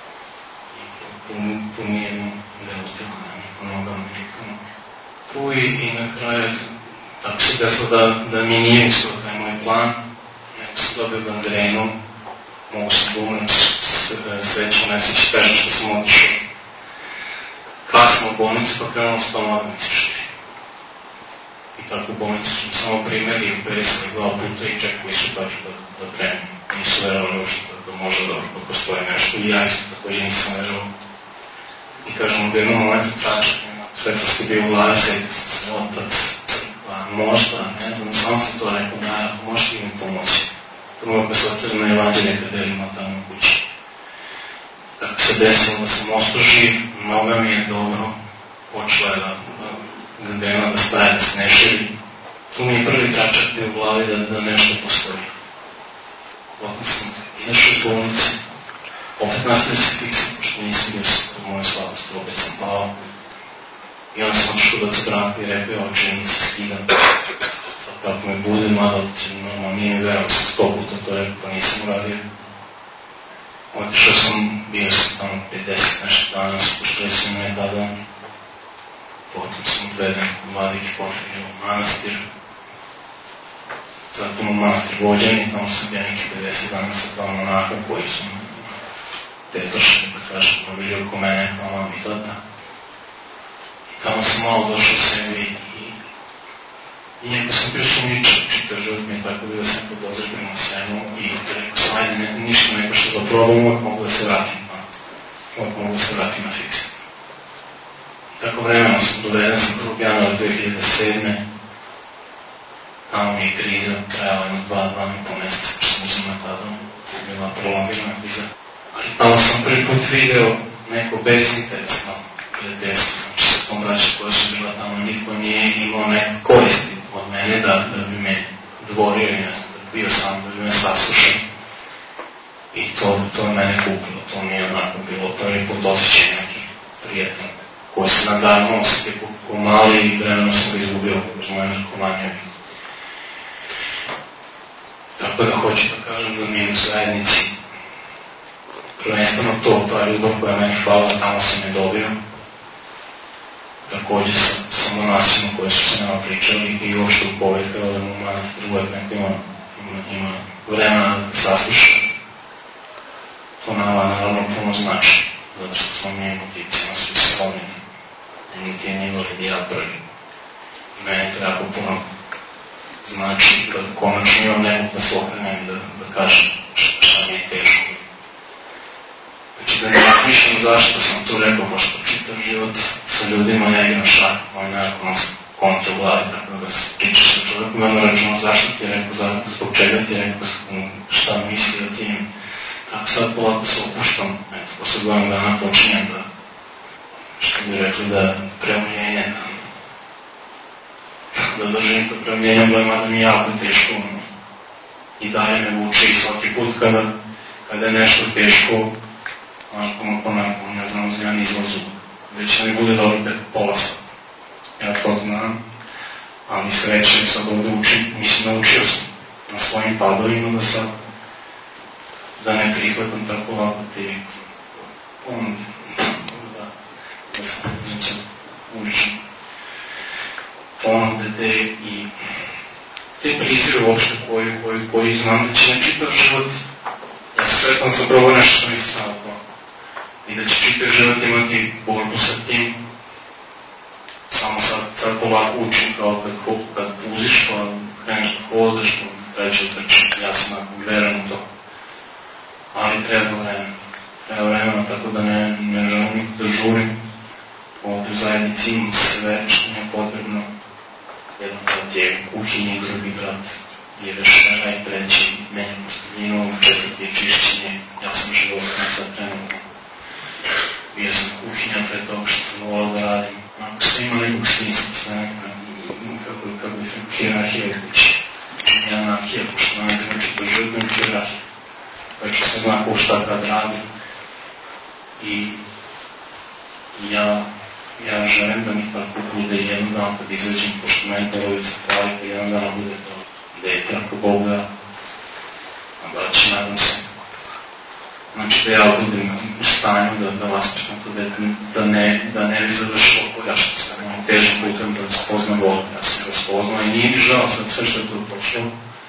po nijednom delu tela, ni po nogama, nikamo. Tu i na kraju, tako se desilo da, da mi nije uspio taj moj plan, nego sam dobio gangrenu, mogu sam da umrem srećom nesreći, kažem što sam otišao kasno u bolnicu, pa krenuo s tom organiciški. I tako u bolnicu sam samo primjer i operisali dva puta i čekali su baš da, da trenu. Nisu verovali uopšte da, da može da, da postoje nešto i ja isto također nisam verovao. I kažem, u jednom momentu tračak nema svetlosti bio u glavi, sjetio sam se, otac, crkva, možda, ne znam, sam sam to rekao, da, ako možete im pomoći. Prvo kad se ocrna evanđelje kad delimo tamo u kući. Tako se desilo da sam ostao živ, mnoga mi je dobro, počela je da gangrena da staje, da se ne širi. Tu mi je prvi tračak bio u glavi da, da nešto postoji. Potom sam izašao u bolnici, opet nastavio se fiksati, pošto nisam bio sa moje slabosti, opet sam pao. I onda sam otišao da se Branko i rekao, oče, nisam stigan. Sad kako me bude, mada normalno nije mi verao, sam sto puta to rekao, pa nisam uradio. Otišao sam, bio sam tamo pedeset nešto dana, spuštali sam me tada. Potom sam odveden u Vladiki Porfiriju u manastir. Zatim u manastir Vođani, tamo sam bio neki pedeset dana sa dva monaha koji su tetošli, da kažem, probili oko mene kao mam i tata. I tamo sam malo došao sebi i I neko sam bio sumničan, čitav život mi je tako bio, sam podozrebljen na svemu i rekao sam, ajde, ne, ništa neko što da probam, uvijek mogu da se vratim, pa uvijek mogu da se vratim na fiks. Tako vremena sam doveden sam prvog januara dve hiljade sedme. Tamo mi je kriza, trajala jedno dva, dva i po meseca, što sam uzimao tada, to je bila prolongirana kriza. Ali tamo sam prvi put video neko bezinteresno prijateljstvo, znači sa tom braća koja su bila tamo, niko nije imao neke koristi od mene da, da bi me dvorio i ne znam, da bi bio sam, da bi me saslušao. I to, to je mene kupilo, to mi je onako bilo prvi put osjećaj neki prijatelj, koji se nadavno osjetio ko mali i vremeno sam ga izgubio kroz moje narkomanije. Tako da hoću da kažem da mi je u zajednici prvenstveno to, ta ljubav koja meni hvala, tamo sam je dobio. Također sa, sa monasima koje su se nama pričali i uopšte u poveljkao da mu manastir uvek neko ima, ima, ima vremena da sasluša. To nama naravno puno znači, zato što smo mi emotivcima svi slomljeni. Niti je njegov ili ja prvi. I meni to jako puno znači kad konačno imam nekog da se okrenem da, da kažem šta mi je teško. Znači da ne razmišljam zašto sam to rekao, pošto čitav život sa ljudima ne igram šak, on je nekako nas kontra u glavi, tako da se pričaš sa čovjekom, onda rečemo zašto ti je rekao, zbog čega ti je rekao, šta misli o tim. Tako sad polako se opuštam, eto, posle godinu dana počinjem da, što bi rekli, da preumljenje, da držim to preumljenje, bojima da mi je jako teško, i dalje me vuče i svaki put kada, kada je nešto teško, onako mu ponako, ne znam, uzimam izlazu, već da mi bude dobro pet pola sata. Ja to znam, ali sreće sad ovdje učim, mislim, naučio sam na svojim padovima da sad, da ne prihvatam tako lako te, on, da, da sam, znači, učim, ponude te i te prizire uopšte koji, koji, koji znam da će ne čitav život, ja sam svestan sam probao nešto što nisam znao to, i da će čitav život imati borbu sa tim, samo sad, sad polako učim kao kad, kad uziš pa kreneš da hodaš, pa treće trči, ja sam uveren u to. Ali treba vremena. Treba vremena, tako da ne, ne želim nikog da žurim. Ovdje u zajednici imam sve što mi je potrebno. Jedan brat je kuhinje, drugi brat je vešera i treći menja postavljinu, četvrti je čišćenje. Ja sam životno sad trenutno. Bio sam kuhinja pre toga što sam volao da radim. Ako sve ima nekog smisla, sve nekog, kako, kako bih rekao, hierarhija u kući. Znači nije anarhija, pošto nam je znači to životno hierarhija. Već se zna ko šta kad radi. I ja, ja želim da mi tako bude jedan dan kad izađem, pošto meni polovica pravi, pa jedan dan bude to dete, ako Bog da, a braći, nadam se. Znači da ja budem u stanju da, da vaspitam to dete, da ne, da ne bi završilo koja što se mojim težim putem da spozna Bog, ja sam ga spoznao i nije mi žao sad sve što je to počelo.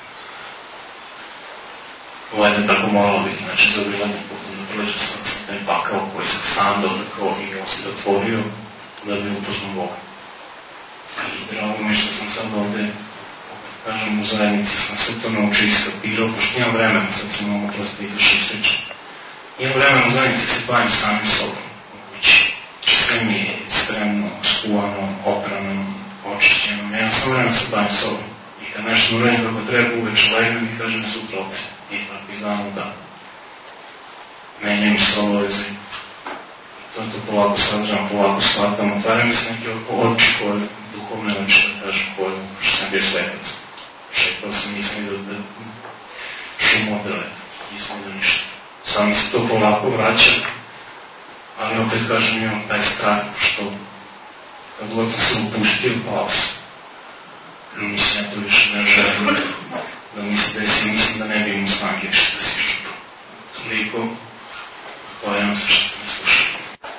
Ovo je da tako moralo biti, znači za obilaznim putem da prođe sam taj pakao koji sam sam dotakao i on se otvorio da bi upoznao Boga. I drago mi što sam sad ovde, kažem, u zajednici sam sve to naučio i skapirao, pošto imam vremena, sad sam mogu prosto izašao i slično. Imam vremena u zajednici se bavim samim sobom u kući. Sve mi je spremno, skuvano, oprano, očišćeno. Ja sam vremena se bavim sobom. I kad nešto uradim kako treba uveče legam i kažem sutra opet. I tako znamo da menjam se obaveze. To je to polako sadržam, polako shvatam. Otvaram mi se neke oči koje, duhovne oči, da kažem, koje, što sam bio slepac. Šetao sam, nisam vidio da šum odrele, nisam vidio ništa. Sam mi se to polako vraća, ali opet kažem imam taj strah, što kad god sam se upustio, pao sam. Mislim, ja to više ne želim da mi se desi, mislim da ne bi imao snage više da si iščupa. Toliko, hvaljam se što ste me slušali.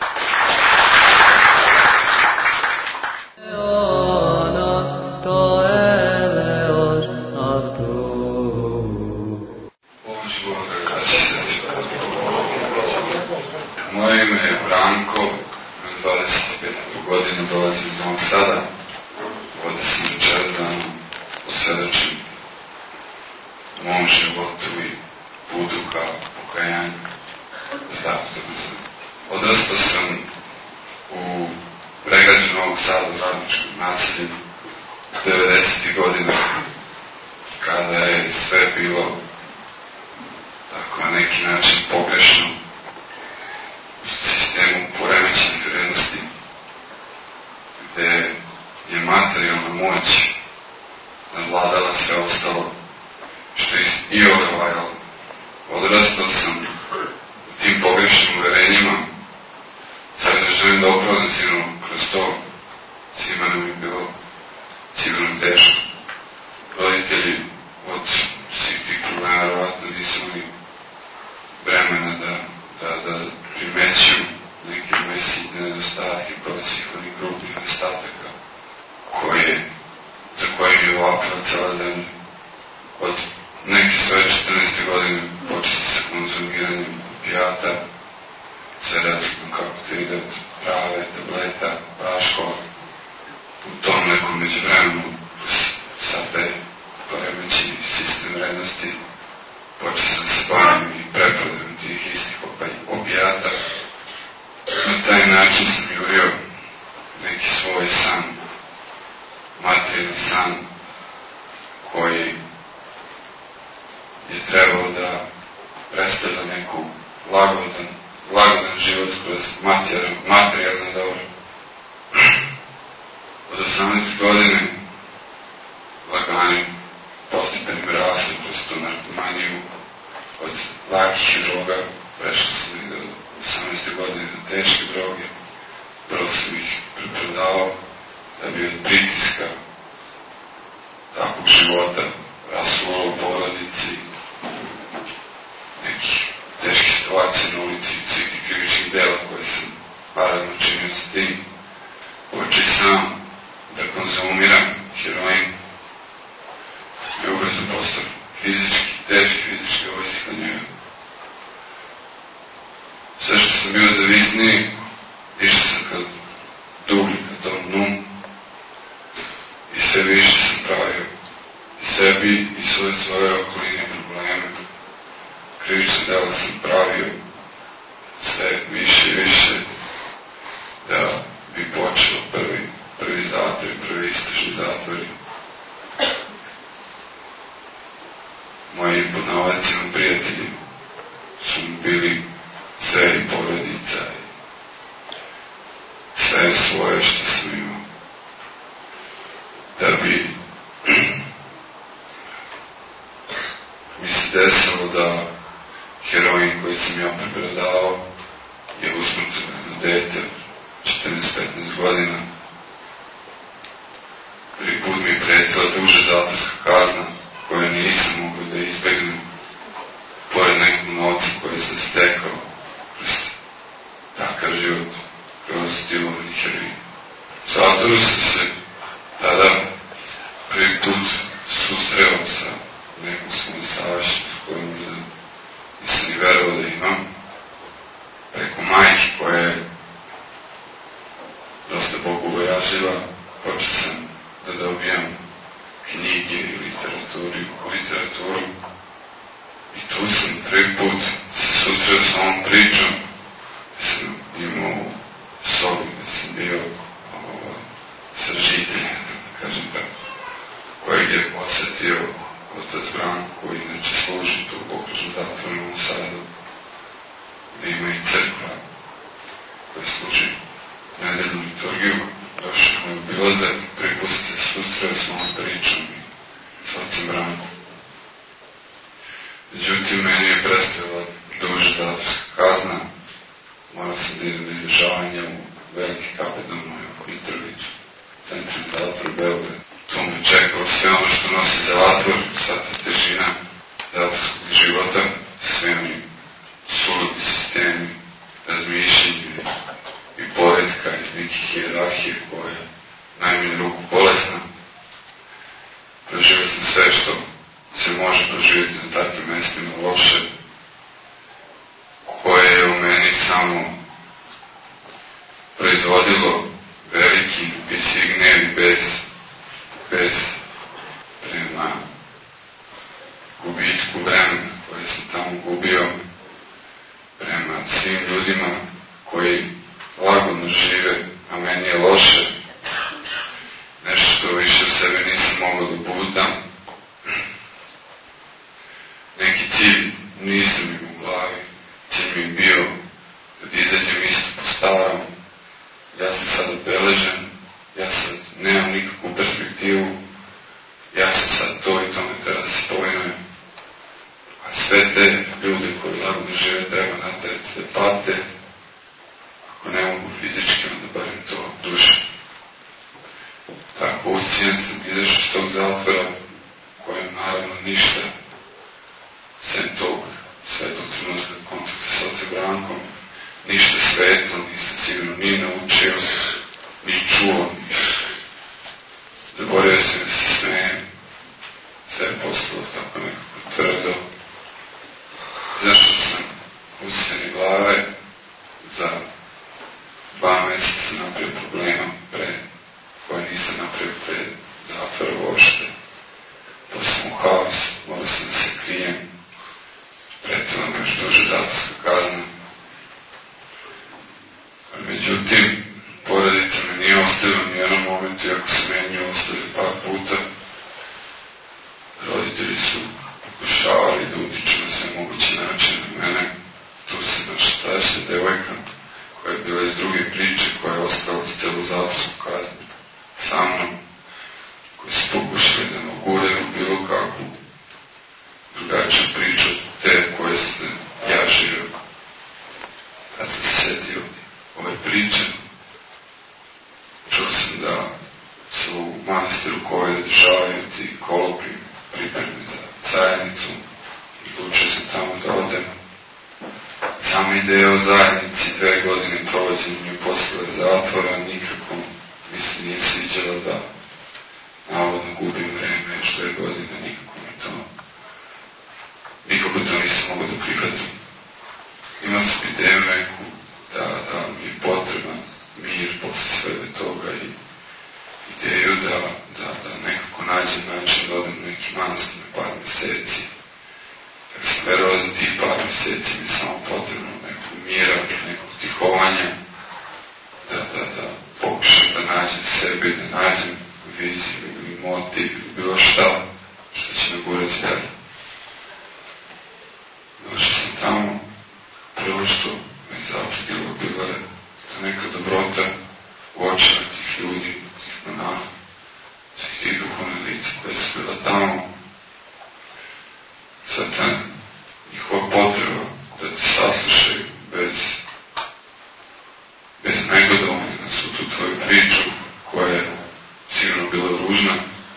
Moje ime je Branko, imam dvadeset pet godina, dolazim iz Novog Sada. Ovdje sam večer dan posvedočim u mom životu i putu ka pokajanju. Odrastao sam u pregrađu Novog Sada u radničkom naselju devedesetih godina, kada je sve bilo tako na neki način pogrešno u sistemu poremećenih vrednosti, gde je materijalna moć nadvladala sve ostalo što je i odvajalo. Odrastao sam u tim pogrešnim uverenjima, sad ne želim da opravdam sigurno kroz to, svima nam je bilo sigurno teško. Roditelji od svih tih problema verovatno nisu imali vremena da, da, da primećuju neke mesitne nedostatke, pored svih onih grubnih nedostataka koje, za koje je ovakva cela zemlja. Od neke svoje četrnaeste godine početi sa konzumiranjem opijata, sve različno kako te ide od trave, tableta, praškova. U tom nekom međuvremenu sa te lagodan, lagodan život kroz materijalne dobro. Od osamnaeste godine laganim postepenim rastom kroz tu narkomaniju, od lakih droga prešao sam i do osamnaeste godine na teške droge. Prvo sam ih preprodavao da bi od pritiska takvog života, rasulo u porodici, nekih teških situacija na ulici, svih tih krivičnih dela koje sam paralelno činio sa tim, počeo sam da konzumiram heroin i ubrzo postao fizički, teški fizički ovisnik od njega. Sve što sam bio zavisniji, išao sam kad dublji ka tom dnu i sve više sam pravio i sebi i svoje svoje okoline probleme. Krivične dela sam pravio sve više i više da bi počeo prvi, prvi zatvor, prvi istražni zatvori. Moji poznavacima prijatelji su bili sve i porodica i sve svoje što sam imao. Da bi mi se desilo da heroin koji sam ja preprodavao je usmrtio na dete četrnaest petnaest godina. Prvi put mi je pretila duža zatvorska kazna koju nisam mogao da izbegnem pored nekog novca koje sam stekao kroz takav život, kroz dilovanje heroina. U zatvoru sam se tada prvi put susreo sa nekom svom savršenom koju možda nisam ni verovao da imam, preko majke koja je dosta bogobojažljiva. Počeo sam da dobijam knjige i literaturu, literaturu i tu sam prvi put se susreo sa ovom pričom, gde sam imao u sobi, gde sam bio ovo, sržitelj, da kažem tako, kojeg je posetio otac Branko, koji inače služi tu u okružnom zatvoru u Novom Sadu, gde ima i crkva koja služi nedeljnu liturgiju. Došao moj obilazak, prvi put se susreo s ovom pričom i s ocem Brankom. Međutim, meni je prestajala duža zatvorska kazna. Morao sam da idem na izdržavanje u Veliki Kapetanoj u Mitroviću, centralni zatvor u Beogradu. Tu me čekalo sve ono što nosi zatvor, sad ta težina zatvorskog života, sve oni suludi sistemi, razmišljenje i poretka i nekih hijerarhije koja je najmanje ruku bolesna. Proživio sam sve što se može proživjeti na takvim mestima loše, koje je u meni samo proizvodilo veliki nepisiv gnev bez, bez prema gubitku vremena koje sam tamo gubio, prema svim ljudima koji lagodno žive, a meni je loše, nešto što više u sebe nisam mogao da buzdam. Neki cilj nisam im u glavi, cilj mi je bio da izađem isto po starom, ja sam sad obeležen, ja sad nemam nikakvu perspektivu, ja sam sad to i to ne treba da se pojme, a sve te ljude koji lagodno žive treba natreti da pate, ako ne mogu fizički, onda barem to duše. Tako ucijen sam izašao iz tog zatvora, kojem naravno ništa, sem tog svetog trenutka kontakta sa ocem Brankom, ništa svetlo nisam sigurno ni naučio, ni čuo, ni zaboravio sam da se smejem, sve je postalo tako nekako tvrdo. Izašao sam usijene glave, za dva meseca napravio problema pre, koje nisam napravio pre zatvora uopšte. To sam u haos, morao sam da se krijem, pretila me još duže zatvorska kazna. Međutim, porodica me nije ostavila ni jednom momentu, iako se meni ostavili par puta. Roditelji su pokušavali da utiču na sve moguće načine na mene. Tu sam sama ideja o zajednici, dve godine provođenju posle zatvora, nikako mi se nije sviđalo da navodno gubim vreme, još dve godine, nikako mi to, nikako to nisam mogo da prihvatim. Imao sam ideju neku da, da mi je potreban mir posle svega toga i ideju da, da, da nekako nađem način da odem neki manastir na par meseci. Jer sam verovao da tih par meseci mi je samo potrebno nekog mira, nekog tihovanja, da, da, da pokušam da nađem sebe, da nađem viziju ili motiv ili bilo šta što će me gurati dalje. Došao sam tamo, prvo što me zaoštilo bila je ta neka dobrota u očima tih ljudi, tih monaha, svih tih duhovnih lica koje su bila tamo. Sad ta njihova potreba da te saslušaju bez, bez negodovanja na svu tu tvoju priču koja je sigurno bila ružna.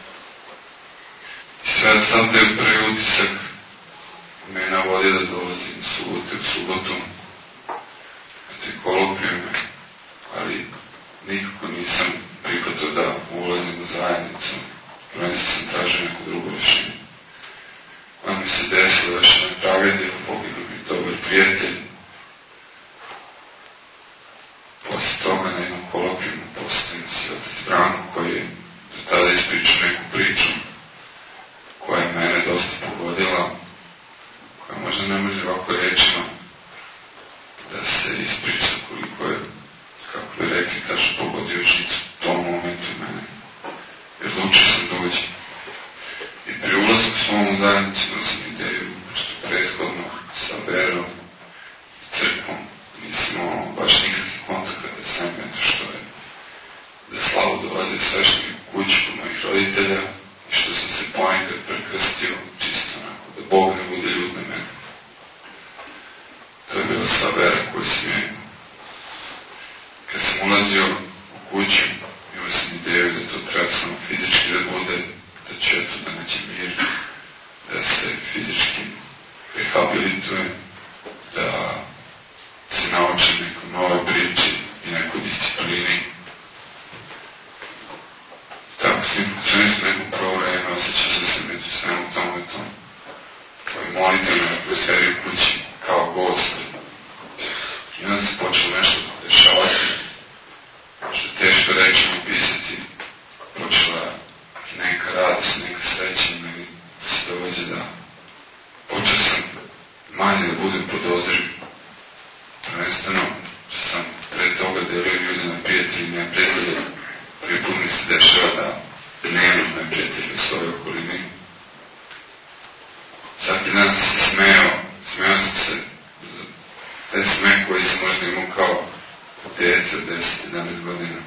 I sve sam te prvi utisak me navodi da dolazim subote u subotu na te koloprijume, ali nikako nisam prihvatio da ulazim u zajednicu, prvenstveno sam tražio neko drugo rješenje. Onda mi se desila još jedna tragedija, poginuo mi dobar prijatelj. Posle toga na jednom koloprijumu postavim se otac Branko koji je do tada ispričao neku priču koja je mene dosta pogodila, koja možda ne može ovako rečima da se ispriča koliko je, kako bi rekli, tačno pogodio žicu u tom momentu i mene. Jer lučio sam da uđem. I pri ulazku s ovom zajednici nosim ideju, što prethodno sa verom i crkvom nisam imao baš nikakvih kontakata sa mene, što je da slavu dolazio svešnik u kuću kod mojih roditelja i što sam se ponekad prekrstio čisto onako, da Bog ne bude ljud na mene. To je bila sva vera koju sam je. Kad sam ulazio u kuću, imao sam ideju da to treba samo fizički da bude, da ću eto da nađem mir, da se fizički rehabilitujem, da se naučim nekoj nove priči i nekoj disciplini. Tako sam funkcionisao nekom prvo vreme, osjećao sam se među svemu tomu i tomu. Ovaj molitvene atmosferi u kući kao gost. I onda se počelo nešto dešavati, što je teško rečima opisati. Počela neka radost, neka sreća i meni da se događa da počeo sam manje da budem podozriv. Prvenstveno što sam pre toga delio ljude na prijatelji i neprijatelje. Prvi put mi se dešava da nemam neprijatelje u svojoj okolini. Svaki dan sam se smeo, smeo sam se za te sme koji sam možda imao kao dete od deset do jedanaest godina.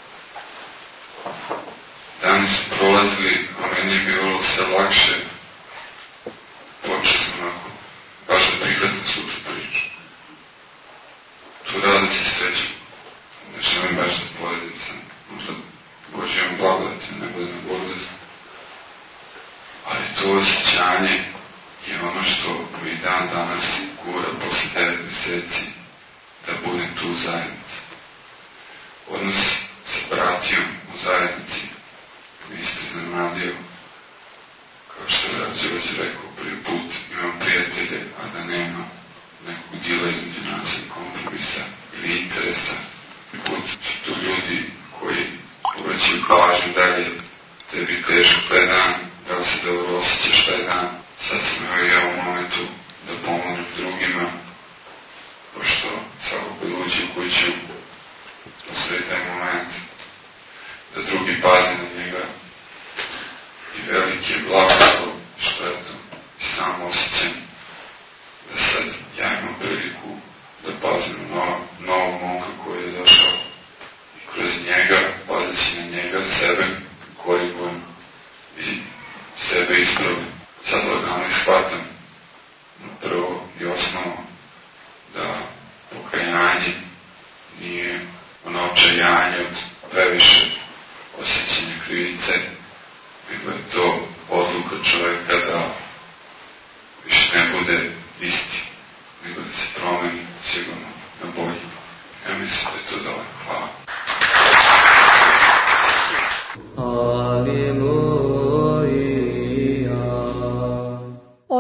Dani su prolazili, a meni je bilo sve lakše. Počeo sam onako, baš da prihvatim svu tu priču. Tu radost i sreću. Ne želim baš da poredim sam, možda Božijom blagodatom, ne bude na bolest. Ali to osjećanje je ono što mi dan danas gura posle devet meseci da budem tu u zajednici. Odnos sa bratijom u zajednici me isto iznenadio. Kao što je Đorđe rekao, prvi put imam prijatelje, a da nema nekog dila između nas i kompromisa ili interesa. Prvi put su tu ljudi koji obraćaju pažnju dalje, tebi teško taj dan, da li se dobro osjećaš taj dan. Sad sam evo ja u momentu da pomognem drugima, pošto svako koji uđe u kuću, postoji taj moment da drugi pazi na njega i veliki je blagoslov što je to i sam osjećam da sad ja imam priliku da pazim na novog, novog momka koji je došao i kroz njega, pazeći na njega, sebe korigujem i sebe ispravim. Sad lagano ishvatam prvo i osnovno da pokajanje nije ono očajanje od previše osjećanja krivice, nego je to odluka čoveka da više ne bude isti, nego da se promeni, sigurno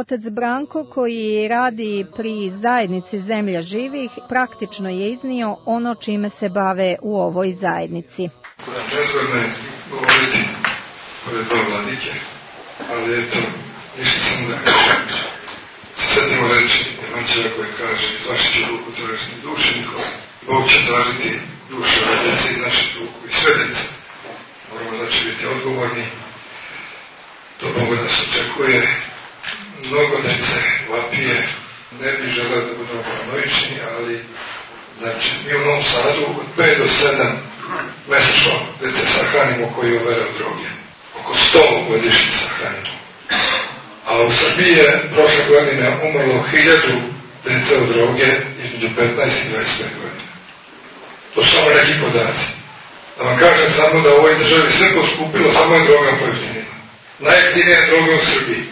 Otac Branko, koji radi pri zajednici Zemlja živih, praktično je iznio ono čime se bave u ovoj zajednici. Nezgodno je govoriti ove dva vladike, ali eto, ništa samo da kažem. Se setimo reći Evanđelja koje kaže: izvašit ću ruku tražiti duše njihove. Bog će tražiti duše ove djece iz naših ruku i sve djece. Moramo znači biti odgovorni. To Bog nas očekuje. Mnogo djece vapije, ne bi želeo da budemo paranoični, ali znači mi u Novom Sadu od pet do sedam mesečno djece sahranimo koji overe od droge. Oko sto godišnje sahranimo. A u Srbiji je prošle godine umrlo hiljadu djece od droge između petnaest i dvadeset pet godina. To su samo neki podaci. Da vam kažem samo da u ovoj državi sve poskupilo, samo je droga pojeftinila. Najjeftinija je droga u Srbiji.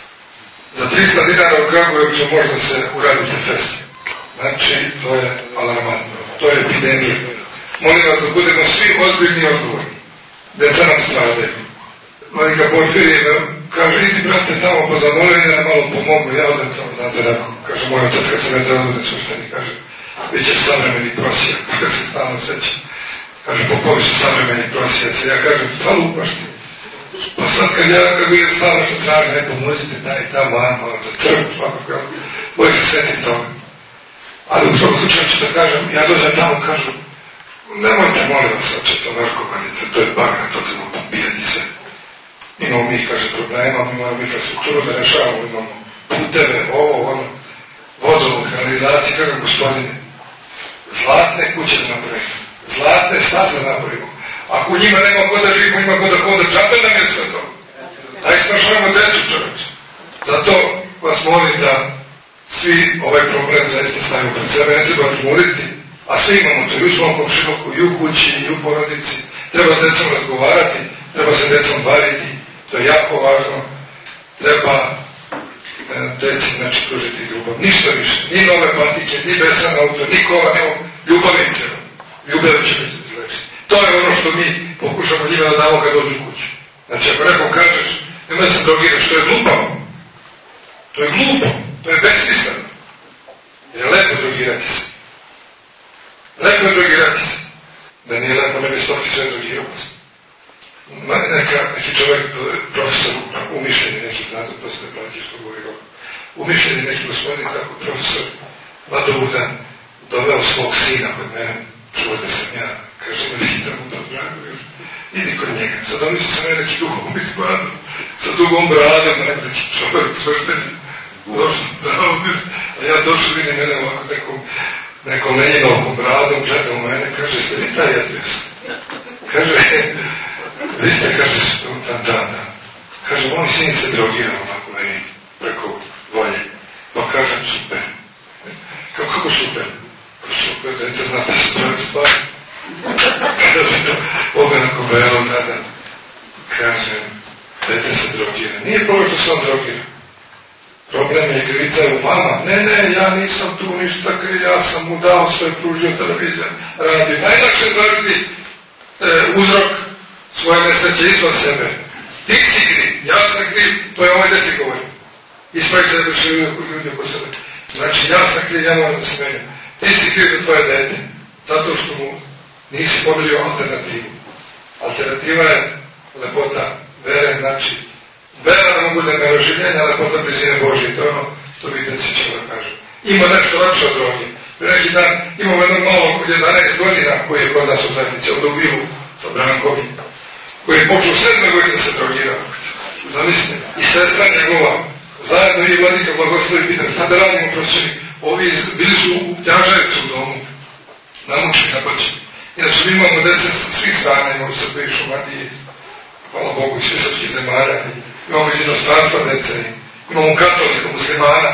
Za trista dinara u Kragujevcu možda se uradite festi. Znači, to je alarmantno. To je epidemija. Molim vas da budemo svi ozbiljni i odgovorni. Deca nam stradaju. Vladika Porfirije kaže: idi brate tamo pa zamoli da nam malo pomognu. Ja odem tamo, znate tako. Kaže moj otac kad sam ja treba bude sušteni. Kaže: bit će savremeni prosijak. Kada se stalno seća. Kaže: popovi su savremeni prosijaci. Ja kažem: šta lupaš ti? Pa sad kad ja kad vidim stalno što traži, ne pomozite, daj tamo, a malo da trgu svakako. Boj se setim toga. Ali u svakom slučaju ću da kažem, ja dođem tamo, kažu: nemojte molim vas sad će to narkomanite, to je bagna, to treba pobijati sve. Imamo mi, kaže, problema, mi imamo infrastrukturu da rešavamo, imamo puteve, ovo, ono, vodovod, kanalizacije, kažem: gospodine, zlatne kuće da napravimo, zlatne staze da napravimo. Ako u njima nema ko da živimo, ima ko da hoda, džabe nam je sve to. Daj sprašujemo decu, čovječe. Zato vas molim da svi ovaj problem zaista stavimo pred sebe, ne treba žmuriti, a svi imamo to i u svom komšiluku, i u kući, i u porodici. Treba s decom razgovarati, treba se decom baviti, to je jako važno. Treba e, deci, znači, pružiti ljubav. Ništa više, ni nove patike, ni besan auto, ni kola, ni ljubav im treba. Ljubav će biti izlečiti. To je ono što mi pokušamo njima da damo kad dođu kuću. Znači, ako nekom kažeš, nemoj se drogiraš, to je glupavo. To je glupo, to je besmisleno. Jer je lepo drogirati se. Lepo je drogirati se. Da nije lepo, ne bi stoki sve drogirao. Neka, neki čovjek, profesor, umišljeni neki, znate, profesor Planki što govori ovo, umišljeni neki gospodin, tako, profesor Vladovudan, doveo svog sina kod mene, čuo da sam ja, kaže mi neki tamo da drago, idi kod njega. Sad oni su sam ja neki duhovni spadao, sa dugom bradom, neki čovjek svršteni, došli da ovdje, a ja došli vidim mene ovako nekom, nekom Lenjinovom bradom, gleda u mene, kaže: ste vi taj adres? Kaže: vi ste, kaže, da, da, da. Kaže: moj sin se drogirao onako meni, preko volje. Pa kažem: super. Kako, kako super? Super, dajte, znate se čovjek spati. Kaže: obe na kobelo, da, da. Kaže: dajte se drogira. Nije problem što sam drogira. Problem je krivica je u vama. Ne, ne, ja nisam tu ništa kriv, ja sam mu dao sve, pružio televizor, radio. Najlakše tražiti e, uzrok svoje nesreće izvan sebe. Ti si kriv, ja sam kriv, to je ovoj deci govori. Ispravi se da biš ljudi oko sebe. Znači, ja sam kriv, ja moram da se menjam. Ti si kriv za tvoje dete, zato što mu nisi podelio alternativu. Alternativa je lepota vere, znači, vera da mu bude neoživljenja, lepota blizine Božije, to je ono što vi deci ćemo da kažem. Ima nešto lepše od droge. Pre neki dan imamo jednog malog od jedanaest godina koji je kod nas u zajednici, od Ubilu, sa Brankovi, koji je počeo sedme godine se drogirao. Zamislite, i sestra njegova, zajedno i vladika blagoslovi pitan, šta da radimo profesori? Ovi bili su u Knjaževcu u domu, namučeni, napačeni. Inače, mi imamo dece sa svih strana, imamo u Srbiji, Šumadiji, hvala Bogu, iz srpskih zemalja, imamo iz inostranstva dece, imamo katolika, muslimana.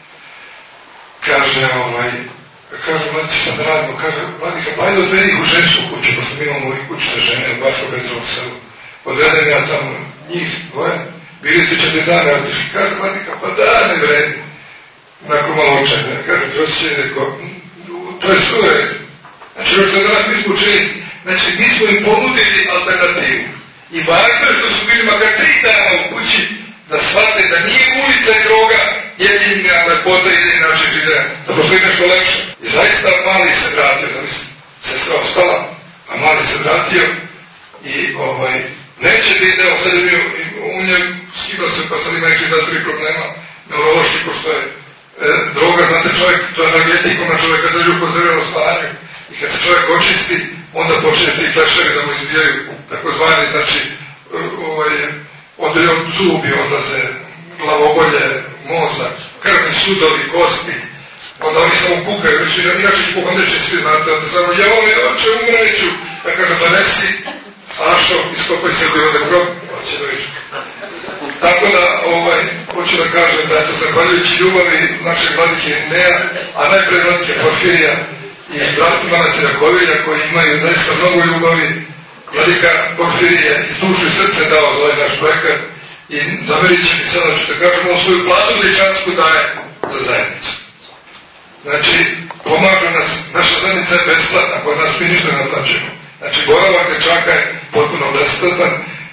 Kaže, ovaj, kaže, mladice, šta da radimo? Kaže, vladika, pa ajde odvedi ih u žensku kuću, pošto mi imamo i kućne žene u Baško-Petrovom selu. Odvedem ja tamo njih, dvoje, bili su četiri dana, otišli. Kaže, vladika, pa da, ne vredi. Nakon malo očajne, kaže, prosjeće, neko, to je sve u redu. Znači, ono što danas mi smo učili, znači, mi smo im ponudili alternativu. I važno je što su bili makar tri dana u kući, da shvate da nije ulica i droga jedina lepota i jedin način življenja, da postoji nešto lepše. I zaista mali se vratio, zamisli, sestra ostala, a mali se vratio i ovaj, neće da ide, on sad je bio, on je skibao se, pa sad ima nekih zdravstvenih problema, neurološki, pošto je e, droga, znate, čovjek, to je energetikom na čovjeka drži u konzerviranom stanju i kad se čovjek očisti, onda počne ti fleševi da mu izbijaju, tako zvani, znači, ovaj, odljom zubi, odlaze glavobolje, mozak, krvni sudovi, kosti, onda oni samo kukaju, reći, inače ih pohondeći svi, znate, onda samo, ja ovo je oče, umreću, ja kažem, donesi, Ašo, iskopaj se bi ovdje grob, hoće da viš. Tako da, ovaj, hoću da kažem da je to zahvaljujući ljubavi našeg vladike Nea, a najprej vladike Porfirija i bratstva manastira Kovilja, koji imaju zaista mnogo ljubavi. Vladika Porfirije iz dušu i srce dao za ovaj naš projekat i zamerit će mi sada, ću da kažem, on svoju platu ličansku daje za zajednicu. Znači, pomažu nas, naša zajednica je besplatna, kod nas mi ništa ne naplaćujemo. Znači, boravak dečaka je potpuno besplatan.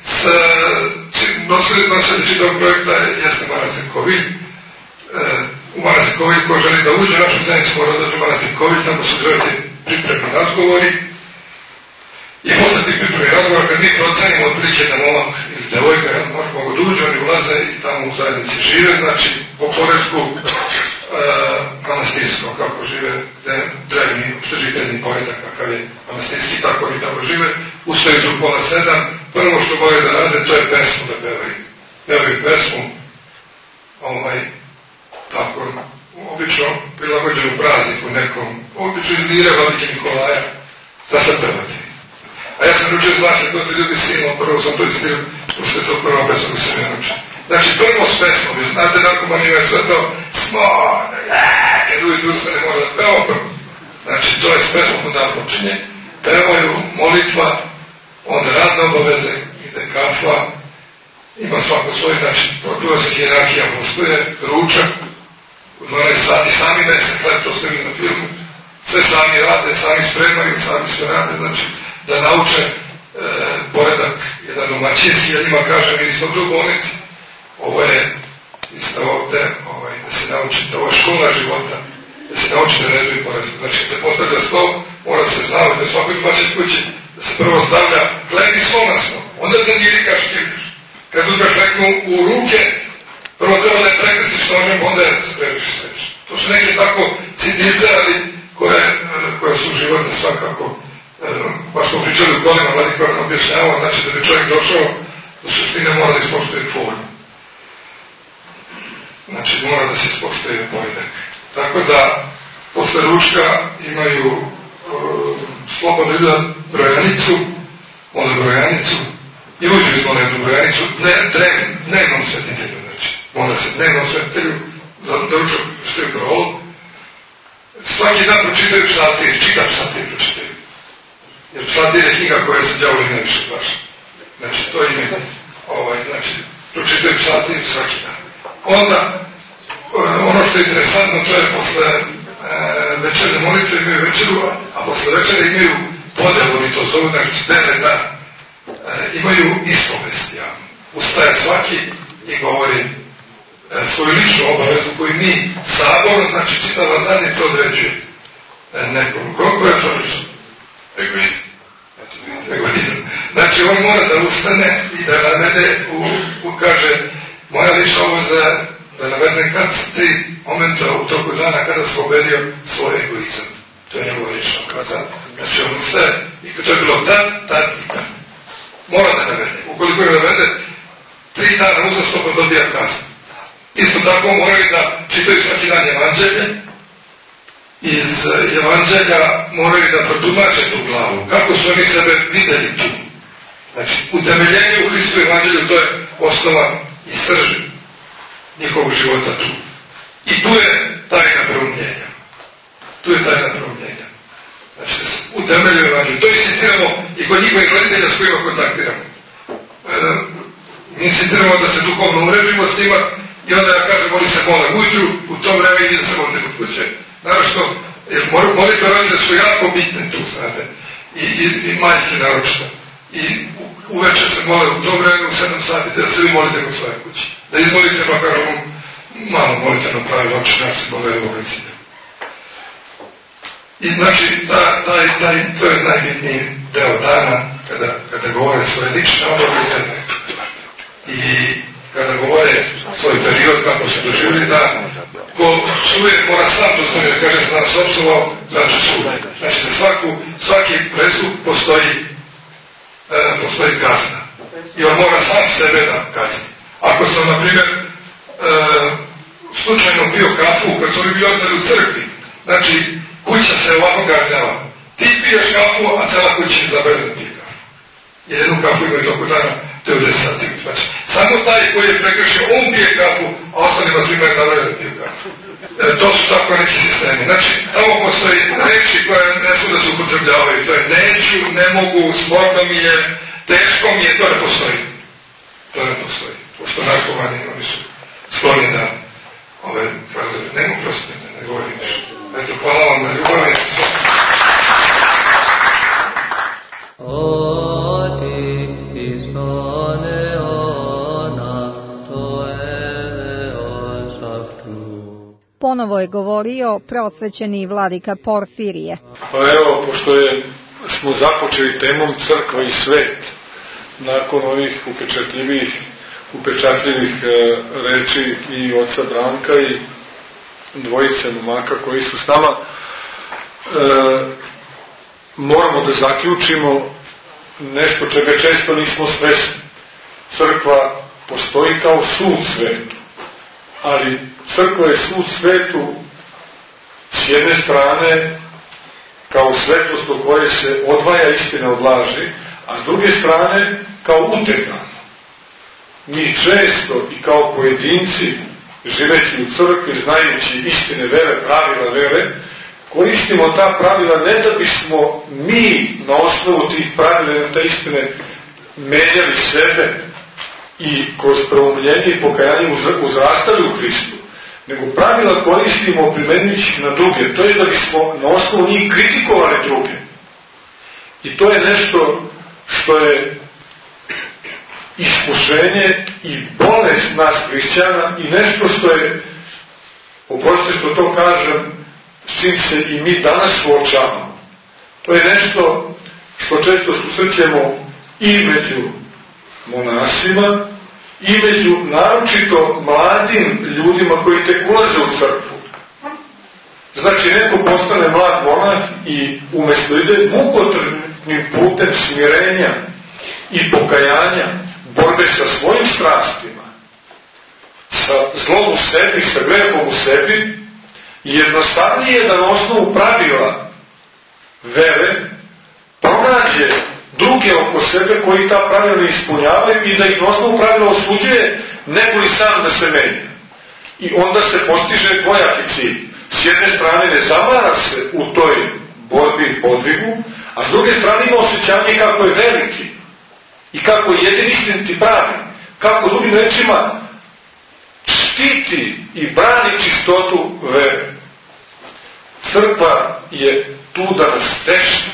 Nositelj čitavog projekta jeste manastir Kovilj. E, u manastir Kovilj, ko želi da uđe našu zajednicu, mora da dođe u manastir Kovilj, tamo su želiti pripremni razgovori. I posle tih pripremni razgovora, kad mi procenimo otprilike da momak ili devojka, ja, možda mogu da uđe, oni ulaze i tamo u zajednici žive, znači, po poredku e, manastirsko, kako žive drevni, opštržiteljni poredak, kakav je manastirski, tako oni tamo žive, ustaju do pola sedam, prvo što moraju da rade, to je pesmu da pevaju. Pevaju pesmu, ovaj, tako, obično prilagođenu prazniku nekom, obično iz lire vladike Nikolaja, da se pevati. A ja sam učio zlače, to ti ljudi silno, prvo sam to istil, pošto je to prva pesma koju sam ja učio. Znači, prvo s pesmom, znate, narkomani imaju sve to, smone, kad uvijek ustane mora da peva prvo. Znači, to je s pesmom da počinje, pevaju, molitva, onda radne obaveze, ide kafa, ima svako svoj, znači, prva se hijerarhija poštuje, ručak, u dvanaest sati sami nese hleb, to ste mi na filmu, sve sami rade, sami spremaju, sami sve rade, znači, da nauče e, poredak, jedan domaćinski, ja njima kažem, mi nismo u bolnici, ovo je isto ovde, ovaj, da se naučite, ovo je škola života, da se naučite redu i poredu. Znači, kad se postavlja stol, mora da se znao da svakoj domaćin kući, da se prvo stavlja hleb i sol na stol, onda da dirikaš škirliš. Kad uzmeš hlebnu u ruke, prvo treba da je prekrstiš nožem, onda je sprežiš sveč. To su neke tako sitnice, ali koje, koje su životne svakako. Baš smo pričali u kolima, Vladika nam objašnjava, znači da bi čovjek došao, do suštine mora da ispoštuje formu. Znači mora da se ispoštuje poredak. Tako da, posle ručka imaju uh, slobodno idu brojanicu, onda brojanicu, i uđu smo na jednu brojanicu, dne, dnevnom svetitelju, znači, onda se dnevnom svetitelju, za da ručak što je prolog, svaki dan pročitaju psaltir, čita psaltir pročitaju. Jer psaltir je knjiga koja se đavoli najviše plaša. Znači, to ime, ovaj, znači, pročitaju psaltir svaki dan. Onda, ono što je interesantno, to je posle e, večerne molitve imaju večeru, a posle večere imaju podelu, oni to zovu, znači, dnevne dan. E, imaju ispovest, ja. Ustaje svaki i govori e, svoju ličnu obavezu koju mi saborno, znači, čitava zajednica određuje e, nekom. Koliko je to lično? Egoizam. Egoizam. Znači, on mora da ustane i da navede, u, u, kaže, moja lična obaveza da navede kad se tri momenta u toku dana kada se obedio svoj egoizam. To je njegova lična obaveza. Znači, on ustaje i to je bilo dan, tad i dan. Mora da navede. Ukoliko je navede, tri dana uzastopno dobija kaznu. Isto tako moraju da čitaju svaki dan evanđelje. Iz evanđelja moraju da protumače tu glavu. Kako su oni sebe videli tu? Znači, utemeljenje u Hristu evanđelju, to je osnova i srž njihovog života tu. I tu je tajna proumljenja. Tu je tajna proumljenja. Znači, da se utemelju evanđelju. To insistiramo i kod njihovih roditelja s kojima kontaktiramo. E, mi insistiramo da se duhovno umrežimo s njima i onda ja kažem, oni se mole ujutru, u tom vreme ide da se molite kod kuće. Naravno, jer molitve roditelja su jako bitne tu, znate, i, i, i majke naročito. I uveče se mole u tom vremenu, u sedam sati, da se vi molite kod svoje kuće. da izmolite makar ovom malo molitevno pravilo oči nas i Boga i Boga cilja. I znači, da, da, da, to je najbitniji deo dana, kada, kada govore svoje lične obaveze i kada govore svoj period, kako su doživjeli, da ko čuje mora sam to znaju, da kaže se nas opsovao, znači sude. Znači, za svaku, svaki prestup postoji, e, postoji kazna. I on mora sam sebe da kazni. Ako sam, na primjer, e, slučajno bio kafu, kad su oni bili ostali u crkvi, znači, kuća se ovako kažnjava. Ti piješ kafu, a cela kuća je zabranjena pije kafu. Jer jednu kafu imaju toku dana, to je u deset sati. Znači, samo taj koji je prekršio, on pije kafu, a ostalima svima je zabranjena pije kafu. E, to su tako neki sistemi. Znači, tamo postoji reči koje ne su da se upotrebljavaju. To je neću, ne mogu, smorno mi je, teško mi je, to ne postoji. To ne postoji. Pošto narkomani, oni su skloni da ove pravde, nema prosto, ne, ne govorim ništa. Eto, hvala vam na ljubavi. Ponovo je govorio prosvećeni vladika Porfirije. Pa evo, pošto je, smo započeli temom crkva i svet, nakon ovih upečatljivih, upečatljivih e, reči i oca Branka i dvojice momaka koji su s nama, e, moramo da zaključimo nešto čega često nismo svesni. Crkva postoji kao sud svetu, ali crkva je sud svetu s jedne strane kao svetlost u kojoj se odvaja istina od laži, a s druge strane kao uteha. Mi često i kao pojedinci, živeći u crkvi, znajući istine vere, pravila vere, koristimo ta pravila ne da bismo mi na osnovu tih pravila te istine menjali sebe i kroz preumljenje i pokajanje uzrastali u Hristu, nego pravila koristimo primenjujući na druge, to je da bismo na osnovu njih kritikovali druge. I to je nešto što je iskušenje i bolest nas hrišćana i nešto što je, oprostite što to kažem, s čim se i mi danas suočavamo. To je nešto što često susrećemo i među monasima i među naročito mladim ljudima koji tek ulaze u crkvu. Znači, neko postane mlad monah i umjesto ide mukotrpnim putem smirenja i pokajanja, borbe sa svojim strastima, sa zlom u sebi, sa grehom u sebi, jednostavnije je da na osnovu pravila vere pronađe druge oko sebe koji ta pravila ne ispunjavaju i da ih na osnovu pravila osuđuje, nego li sam da se menja. I onda se postiže dvojaki cilj. S jedne strane ne zamara se u toj borbi i podvigu, a s druge strane ima osjećanje kako je veliki i kako je jedin istiniti pravi, kako drugim rečima štiti i brani čistotu vere. Crkva je tu da nas teši.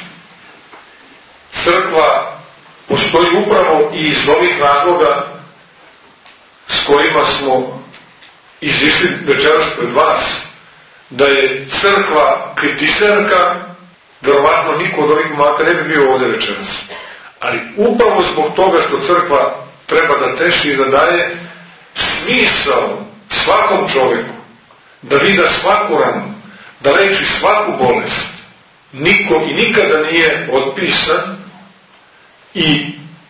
Crkva postoji upravo i iz ovih razloga s kojima smo izišli večeras pred vas. Da je crkva kritiserka, verovatno niko od ovih momaka ne bi bio ovdje večeras. Ali upravo zbog toga što crkva treba da teši i da daje smisao svakom čovjeku, da vida svaku ranu, da leči svaku bolest, niko i nikada nije otpisan i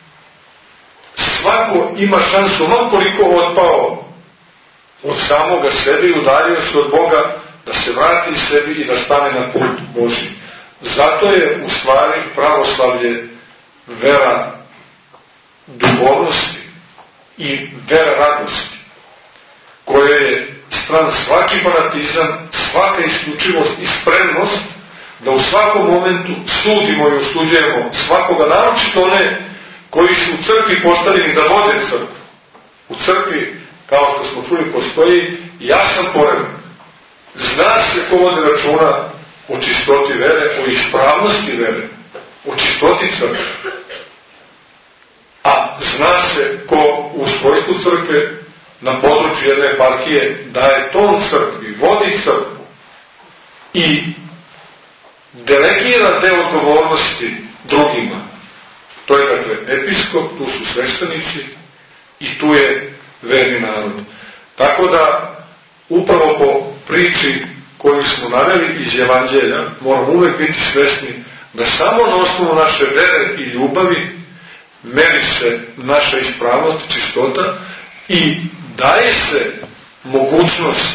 svako ima šansu, makoliko otpao od samoga sebe i udaljio se od Boga, da se vrati sebi i da stane na put Božji. Zato je u stvari pravoslavlje vera duhovnosti i vera radosti, koja je stran svaki fanatizam, svaka isključivost i spremnost da u svakom momentu sudimo i osuđujemo svakoga, naročito one koji su u crkvi postavljeni da vode crkvu. U crkvi, kao što smo čuli, postoji jasan poredak. Zna se ko vode računa o čistoti vere, o ispravnosti vere, o čistoti crkve. A zna se ko u ustrojstvu crkve na području jedne eparhije, daje ton crkvi, vodi crkvu i delegira deo odgovornosti drugima. To je dakle episkop, tu su sveštenici i tu je verni narod. Tako da upravo po priči koju smo naveli iz Evanđelja moramo uvek biti svesni da samo na osnovu naše vere i ljubavi meri se naša ispravnost i čistota i daje se mogućnost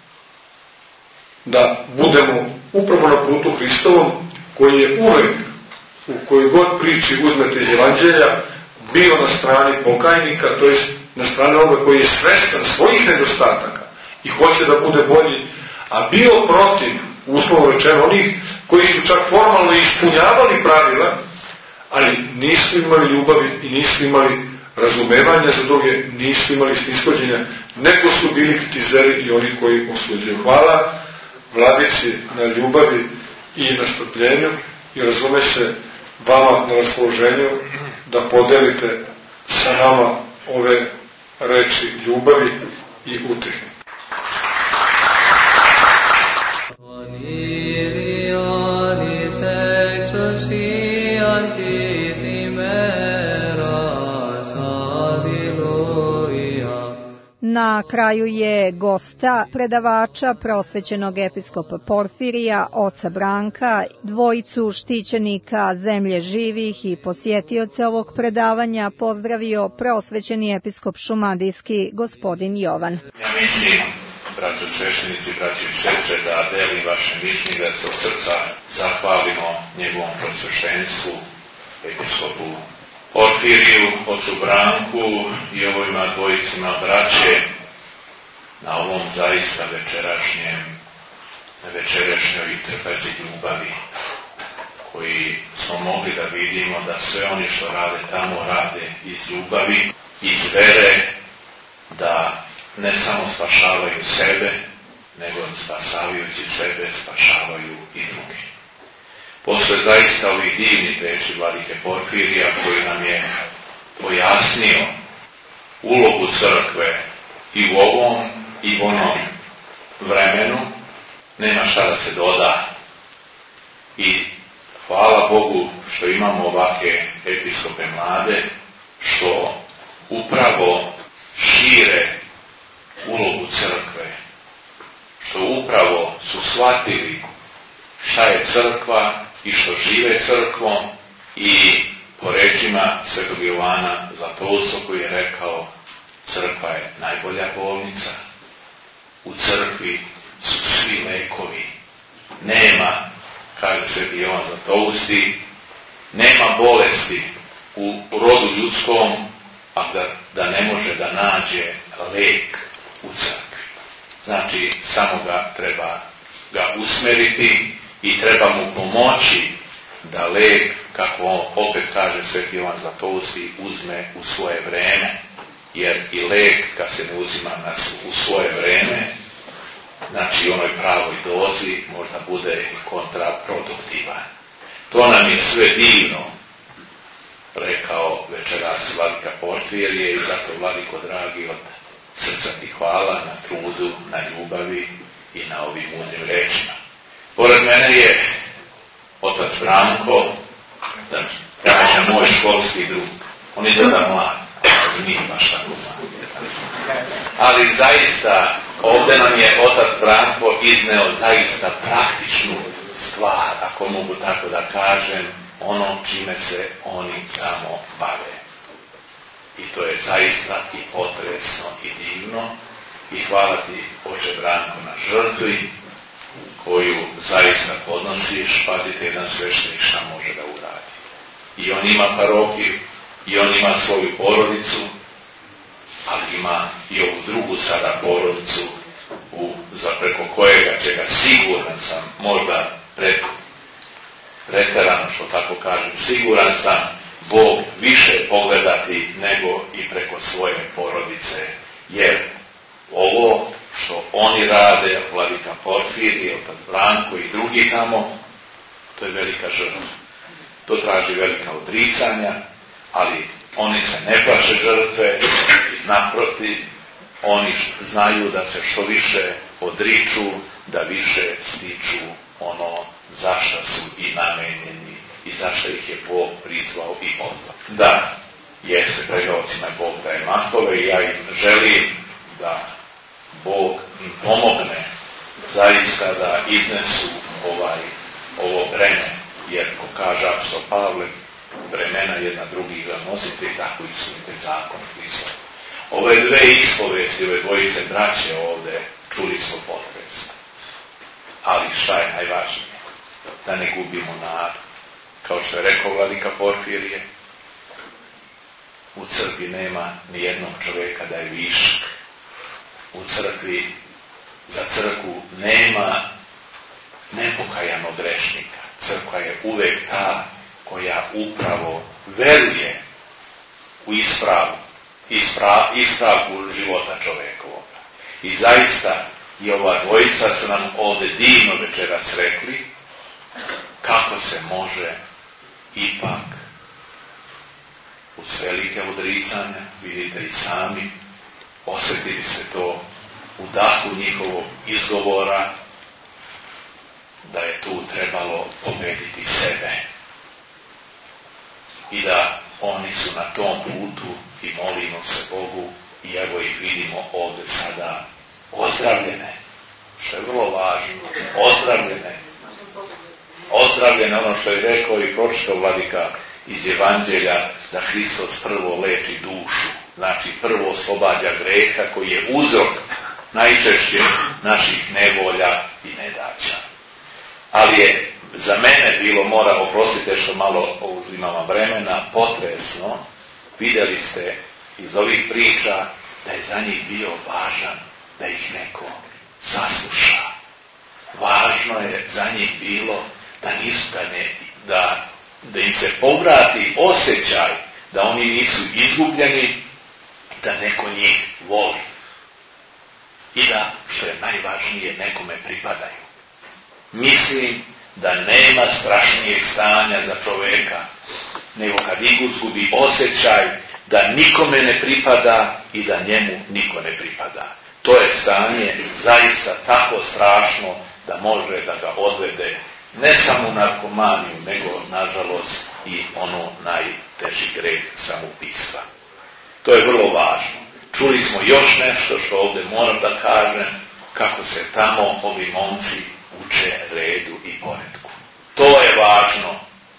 da budemo upravo na putu Hristovom, koji je uvek, u kojoj god priči uzmete iz Evanđelja, bio na strani pokajnika, to je na strani onoga koji je svestan svojih nedostataka i hoće da bude bolji, a bio protiv, uslovno rečeno, onih koji su čak formalno ispunjavali pravila, ali nisu imali ljubavi i nisu imali razumevanja za druge, nisu imali snishođenja, nego su bili kritizeri i oni koji osuđuju. Hvala Vladici na ljubavi i na strpljenju i razume se vama na raspoloženju da podelite sa nama ove reči ljubavi i utehe. Na kraju je gosta predavača prosvećenog episkopa Porfirija, oca Branka, dvojicu štićenika zemlje živih i posjetioce ovog predavanja pozdravio prosvećeni episkop šumadijski gospodin Jovan. Ja mislim, braćo sveštenici, braćo i sestre, da delim vaše mišljenje, da se od srca zahvalimo njegovom prosveštenstvu, episkopu Porfiriju, ocu Branku i ovojima dvojicima braće na ovom zaista večerašnjem, večerašnjoj trpezi ljubavi, koji smo mogli da vidimo da sve oni što rade tamo rade iz ljubavi, iz vere, da ne samo spašavaju sebe, nego spasavajući sebe spašavaju i druge. Posle zaista ovih divnih reči vladike Porfirija, koji nam je pojasnio ulogu crkve i u ovom i u onom vremenu, nema šta da se doda. I hvala Bogu što imamo ovake episkope mlade, što upravo šire ulogu crkve, što upravo su shvatili šta je crkva i što žive crkvom i po rečima svetog Jovana Zlatoustva koji je rekao crkva je najbolja bolnica, u crkvi su svi lekovi, nema, kaže sveti Jovan Zlatousti, nema bolesti u rodu ljudskom, a da, da ne može da nađe lek u crkvi. Znači, samo ga treba ga usmeriti i treba mu pomoći da lek, kako opet kaže sveti Jovan Zlatousti, uzme u svoje vreme, jer i lek kad se ne uzima u svoje vreme, znači onoj pravoj dozi, možda bude i kontraproduktivan. To nam je sve divno rekao večeras vladika Porfirije i zato, vladiko dragi, od srca ti hvala na trudu, na ljubavi i na ovim mudrim rečima. Pored mene je otac Branko, da kažem moj školski drug. On je tada mlad, ali nije baš tako mlad. Ali zaista, ovde nam je otac Branko izneo zaista praktičnu stvar, ako mogu tako da kažem, ono čime se oni tamo bave. I to je zaista i potresno i divno. I hvala ti, oče Branko, na žrtvi koju zaista podnosiš. Pazite, jedan sveštenik šta može da uradi. I on ima parohiju, i on ima svoju porodicu, ali ima i ovu drugu sada porodicu, u, za preko kojega će ga, siguran sam, možda pred, preterano što tako kažem, siguran sam, Bog više pogledati nego i preko svoje porodice, jer ovo što oni rade, vladika Porfirije, otac Branko i drugi tamo, to je velika žrtva. To traži velika odricanja, ali oni se ne plaše žrtve, naprotiv, oni znaju da se što više odriču, da više stiču ono za šta su i namenjeni i za šta ih je Bog prizvao i pozvao. Da, jeste, pregovcima Bog daje mahtove i ja im želim da Bog im pomogne zaista da iznesu ovaj, ovo breme, jer ko kaže apostol Pavle, bremena jedna drugih ga nosite i tako ispunite zakon Hristov. Ove dve ispovesti, ove dvojice braće ovde, čuli smo potres. Ali šta je najvažnije? Da ne gubimo nadu. Kao što je rekao vladika Porfirije, u crkvi nema ni jednog čovjeka da je višak. U crkvi, za crkvu nema nepokajanog grešnika. Crkva je uvek ta koja upravo veruje u ispravu, ispra, ispravku života čovjekovoga. I zaista i ova dvojica su nam ovdje divno večeras rekli kako se može ipak uz velike odricanja, vidite i sami, osjetili se to u dahu njihovog izgovora, da je tu trebalo pobediti sebe. I da oni su na tom putu i molimo se Bogu i evo ih vidimo ovdje sada ozdravljene, što je vrlo važno, ozdravljene. Ozdravljene, ono što je rekao i pročitao vladika iz Evanđelja, da Hristos prvo leči dušu, znači prvo oslobađa greha koji je uzrok najčešće naših nevolja i nedaća. Ali je za mene bilo, moram oprostite što malo uzimam vremena, potresno, vidjeli ste iz ovih priča da je za njih bio važan da ih neko sasluša. Važno je za njih bilo da nisu, da, ne, da, da im se povrati osjećaj da oni nisu izgubljeni, da neko njih voli. I da, što je najvažnije, nekome pripadaju. Mislim da nema strašnijeg stanja za čovjeka, nego kad izgubi osjećaj da nikome ne pripada i da njemu niko ne pripada. To je stanje zaista tako strašno da može da ga odvede ne samo u narkomaniju, nego, nažalost, i ono najteži greh samoubistva. To je vrlo važno. Čuli smo još nešto što ovdje moram da kažem, kako se tamo ovi momci uče redu i poretku. To je važno.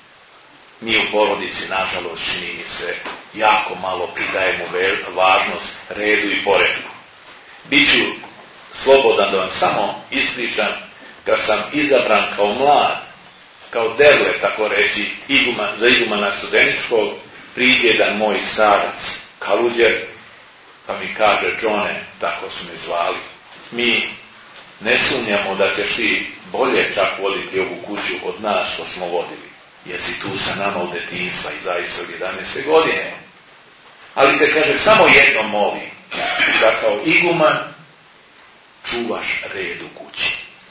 Mi u porodici, nažalost, čini mi se, jako malo pridajemo važnost redu i poretku. Biću slobodan da vam samo ispričam, kad sam izabran kao mlad, kao derle, tako reći, iguman, za igumana Studeničkog, priđe jedan moj starac, Kaluđer, pa mi kaže, Johne, tako su me zvali, mi ne sumnjamo da ćeš ti bolje čak voditi ovu kuću od nas što smo vodili, jer si tu sa nama u detinjstva i zaista od jedanaeste godine. Ali te kaže, samo jedno molim, da kao iguman čuvaš red u kući.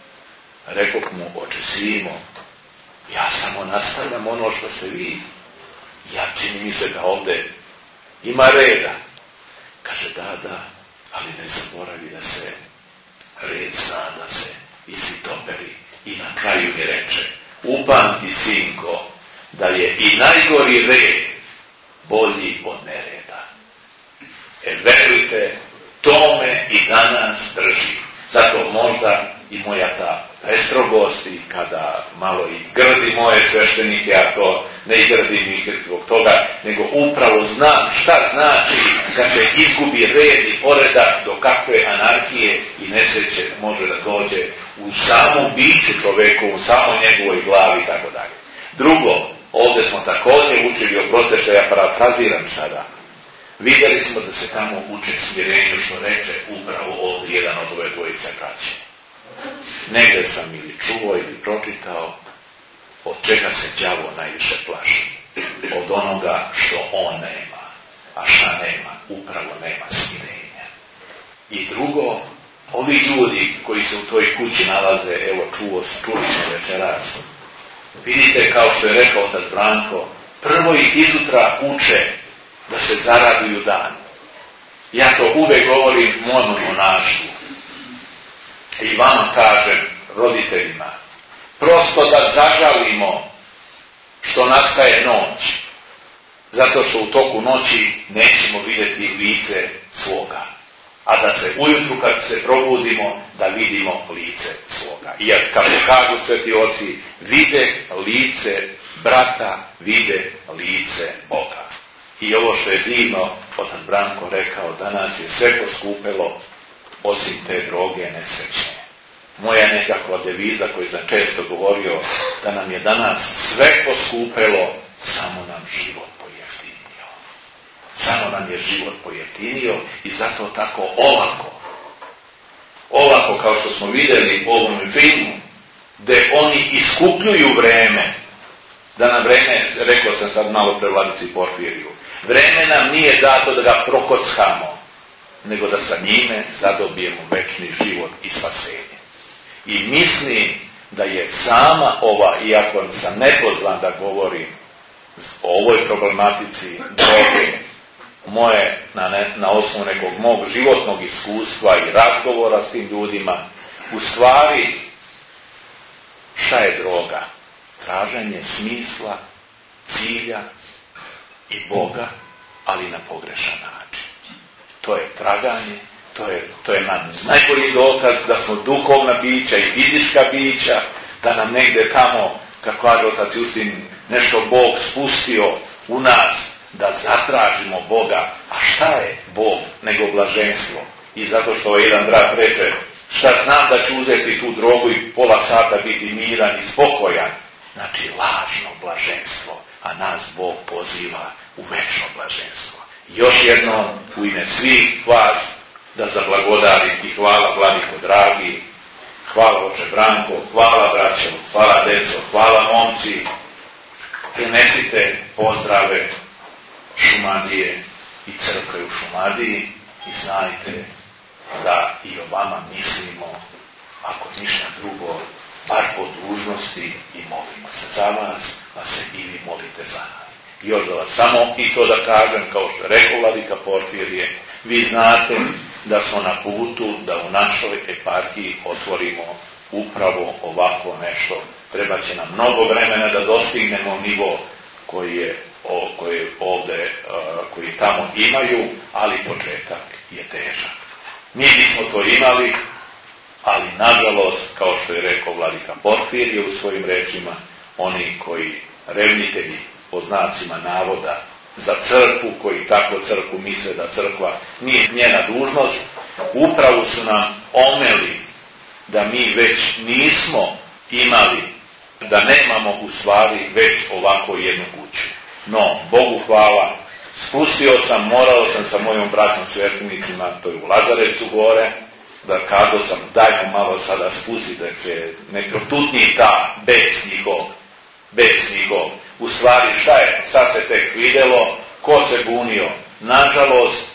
Rekao mu, oče Simo, ja samo nastavljam ono što se vidi. Ja čini mi se da ovdje ima reda. Kaže, da, da, ali ne zaboravi da se red zna, da se isitoperi. I na kraju mi reče, upamti, sinko, da je i najgori red bolji od nereda. E, verujte, to me i danas drži. Zato možda i moja ta prestrogost i kada malo i grdi moje sveštenike, ja to ne grdim ih zbog toga, nego upravo znam šta znači kad se izgubi red i poredak, do kakve anarhije i nesreće može da dođe u samom biću čoveku, u samoj njegovoj glavi i tako dalje. Drugo, ovdje smo također učili, oproste što ja parafraziram sada, vidjeli smo da se tamo uče smirenju, što reče upravo ovdje jedan od ove dvojice braće. Negdje sam ili čuo ili pročitao od čega se đavo najviše plaši. Od onoga što on nema. A šta nema? Upravo nema smirenja. I drugo, ovi ljudi koji se u toj kući nalaze, evo čuo, čuli smo večeras, vidite kao što je rekao otac Branko, prvo ih izutra uče da se zaraduju dan. Ja to uvek govorim mojom monaštvu. I vama kažem, roditeljima, prosto da zažalimo što nastaje noć, zato što u toku noći nećemo vidjeti lice svoga, a da se ujutru kad se probudimo da vidimo lice svoga. I kako kažu sveti oci, vide lice brata, vide lice Boga. I ovo što je divno, otac Branko rekao, danas je sve poskupelo osim te droge nesrećne. Moja nekakva deviza koju sam često govorio, da nam je danas sve poskupelo, samo nam život pojeftinio. Samo nam je život pojeftinio i zato tako olako, olako kao što smo vidjeli u ovom filmu, gdje oni iskupljuju vreme, da nam vreme, rekao sam sad malo pre vladici Porfiriju, vreme nam nije dato da ga prokockamo, nego da sa njime zadobijemo večni život i spasenje. I mislim da je sama ova, iako sam nepozvan da govorim o ovoj problematici droge, moje, na, ne, na osnovu nekog mog životnog iskustva i razgovora s tim ljudima, u stvari, šta je droga? Traženje smisla, cilja i Boga, ali na pogrešan način. To je traganje, to je, to je nam najbolji dokaz da smo duhovna bića i fizička bića, da nam negdje tamo, kako kaže otac Justin, nešto Bog spustio u nas, da zatražimo Boga. A šta je Bog nego blaženstvo? I zato što jedan brat reče, šta znam da ću uzeti tu drogu i pola sata biti miran i spokojan. Znači lažno blaženstvo, a nas Bog poziva u večno blaženstvo. Još jednom u ime svih vas da zablagodarim i hvala vladiko dragi, hvala oče Branko, hvala braćo, hvala deco, hvala momci. Prenesite pozdrave Šumadije i crkve u Šumadiji i znajte da i o vama mislimo, ako ništa drugo, bar po dužnosti i molimo se za vas, a se i vi molite za nas. I još da vas samo i to da kažem, kao što je rekao vladika Porfirije, vi znate da smo na putu da u našoj eparhiji otvorimo upravo ovako nešto. Treba će nam mnogo vremena da dostignemo nivo koji je o, koji ovdje, koji tamo imaju, ali početak je težak. Mi bismo to imali, ali nažalost, kao što je rekao vladika Porfirije u svojim rečima, oni koji revnitelji po znacima navoda za crkvu, koji tako crkvu misle da crkva nije njena dužnost, upravo su nam omeli da mi već nismo imali, da nemamo u stvari već ovako jednu kuću. No, Bogu hvala, spustio sam, morao sam sa mojom braćom svećenicima, to je u Lazarevcu gore, da kazao sam, dajmo malo sada spusti da se ne protutni ta bes njihov, bes njihov. U stvari šta je, sad se tek vidjelo, ko se bunio. Nažalost,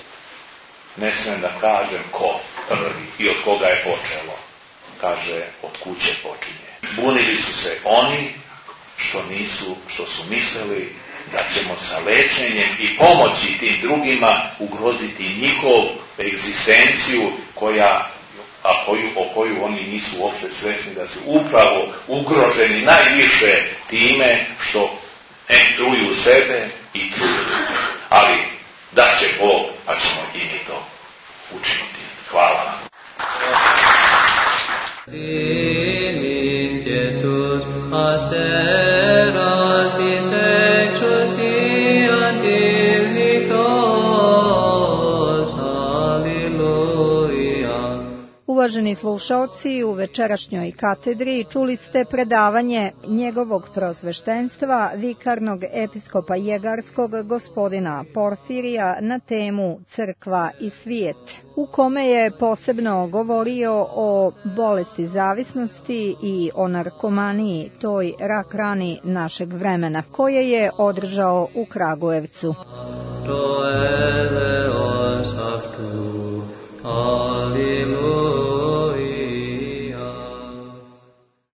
ne smijem da kažem ko prvi i od koga je počelo. Kaže, od kuće počinje. Bunili su se oni što nisu, što su mislili da ćemo sa lečenjem i pomoći tim drugima ugroziti njihov egzistenciju koja, a koju, o koju oni nisu uopšte svesni da su upravo ugroženi najviše time što em truju sebe i truju druge. Ali da će Bog, pa ćemo i mi to učiniti. Hvala vam. Uvaženi slušaoci, u večerašnjoj katedri čuli ste predavanje njegovog prosveštenstva, vikarnog episkopa Jegarskog gospodina Porfirija na temu Crkva i svijet, u kome je posebno govorio o bolesti zavisnosti i o narkomaniji, toj rak rani našeg vremena, koje je održao u Kragujevcu.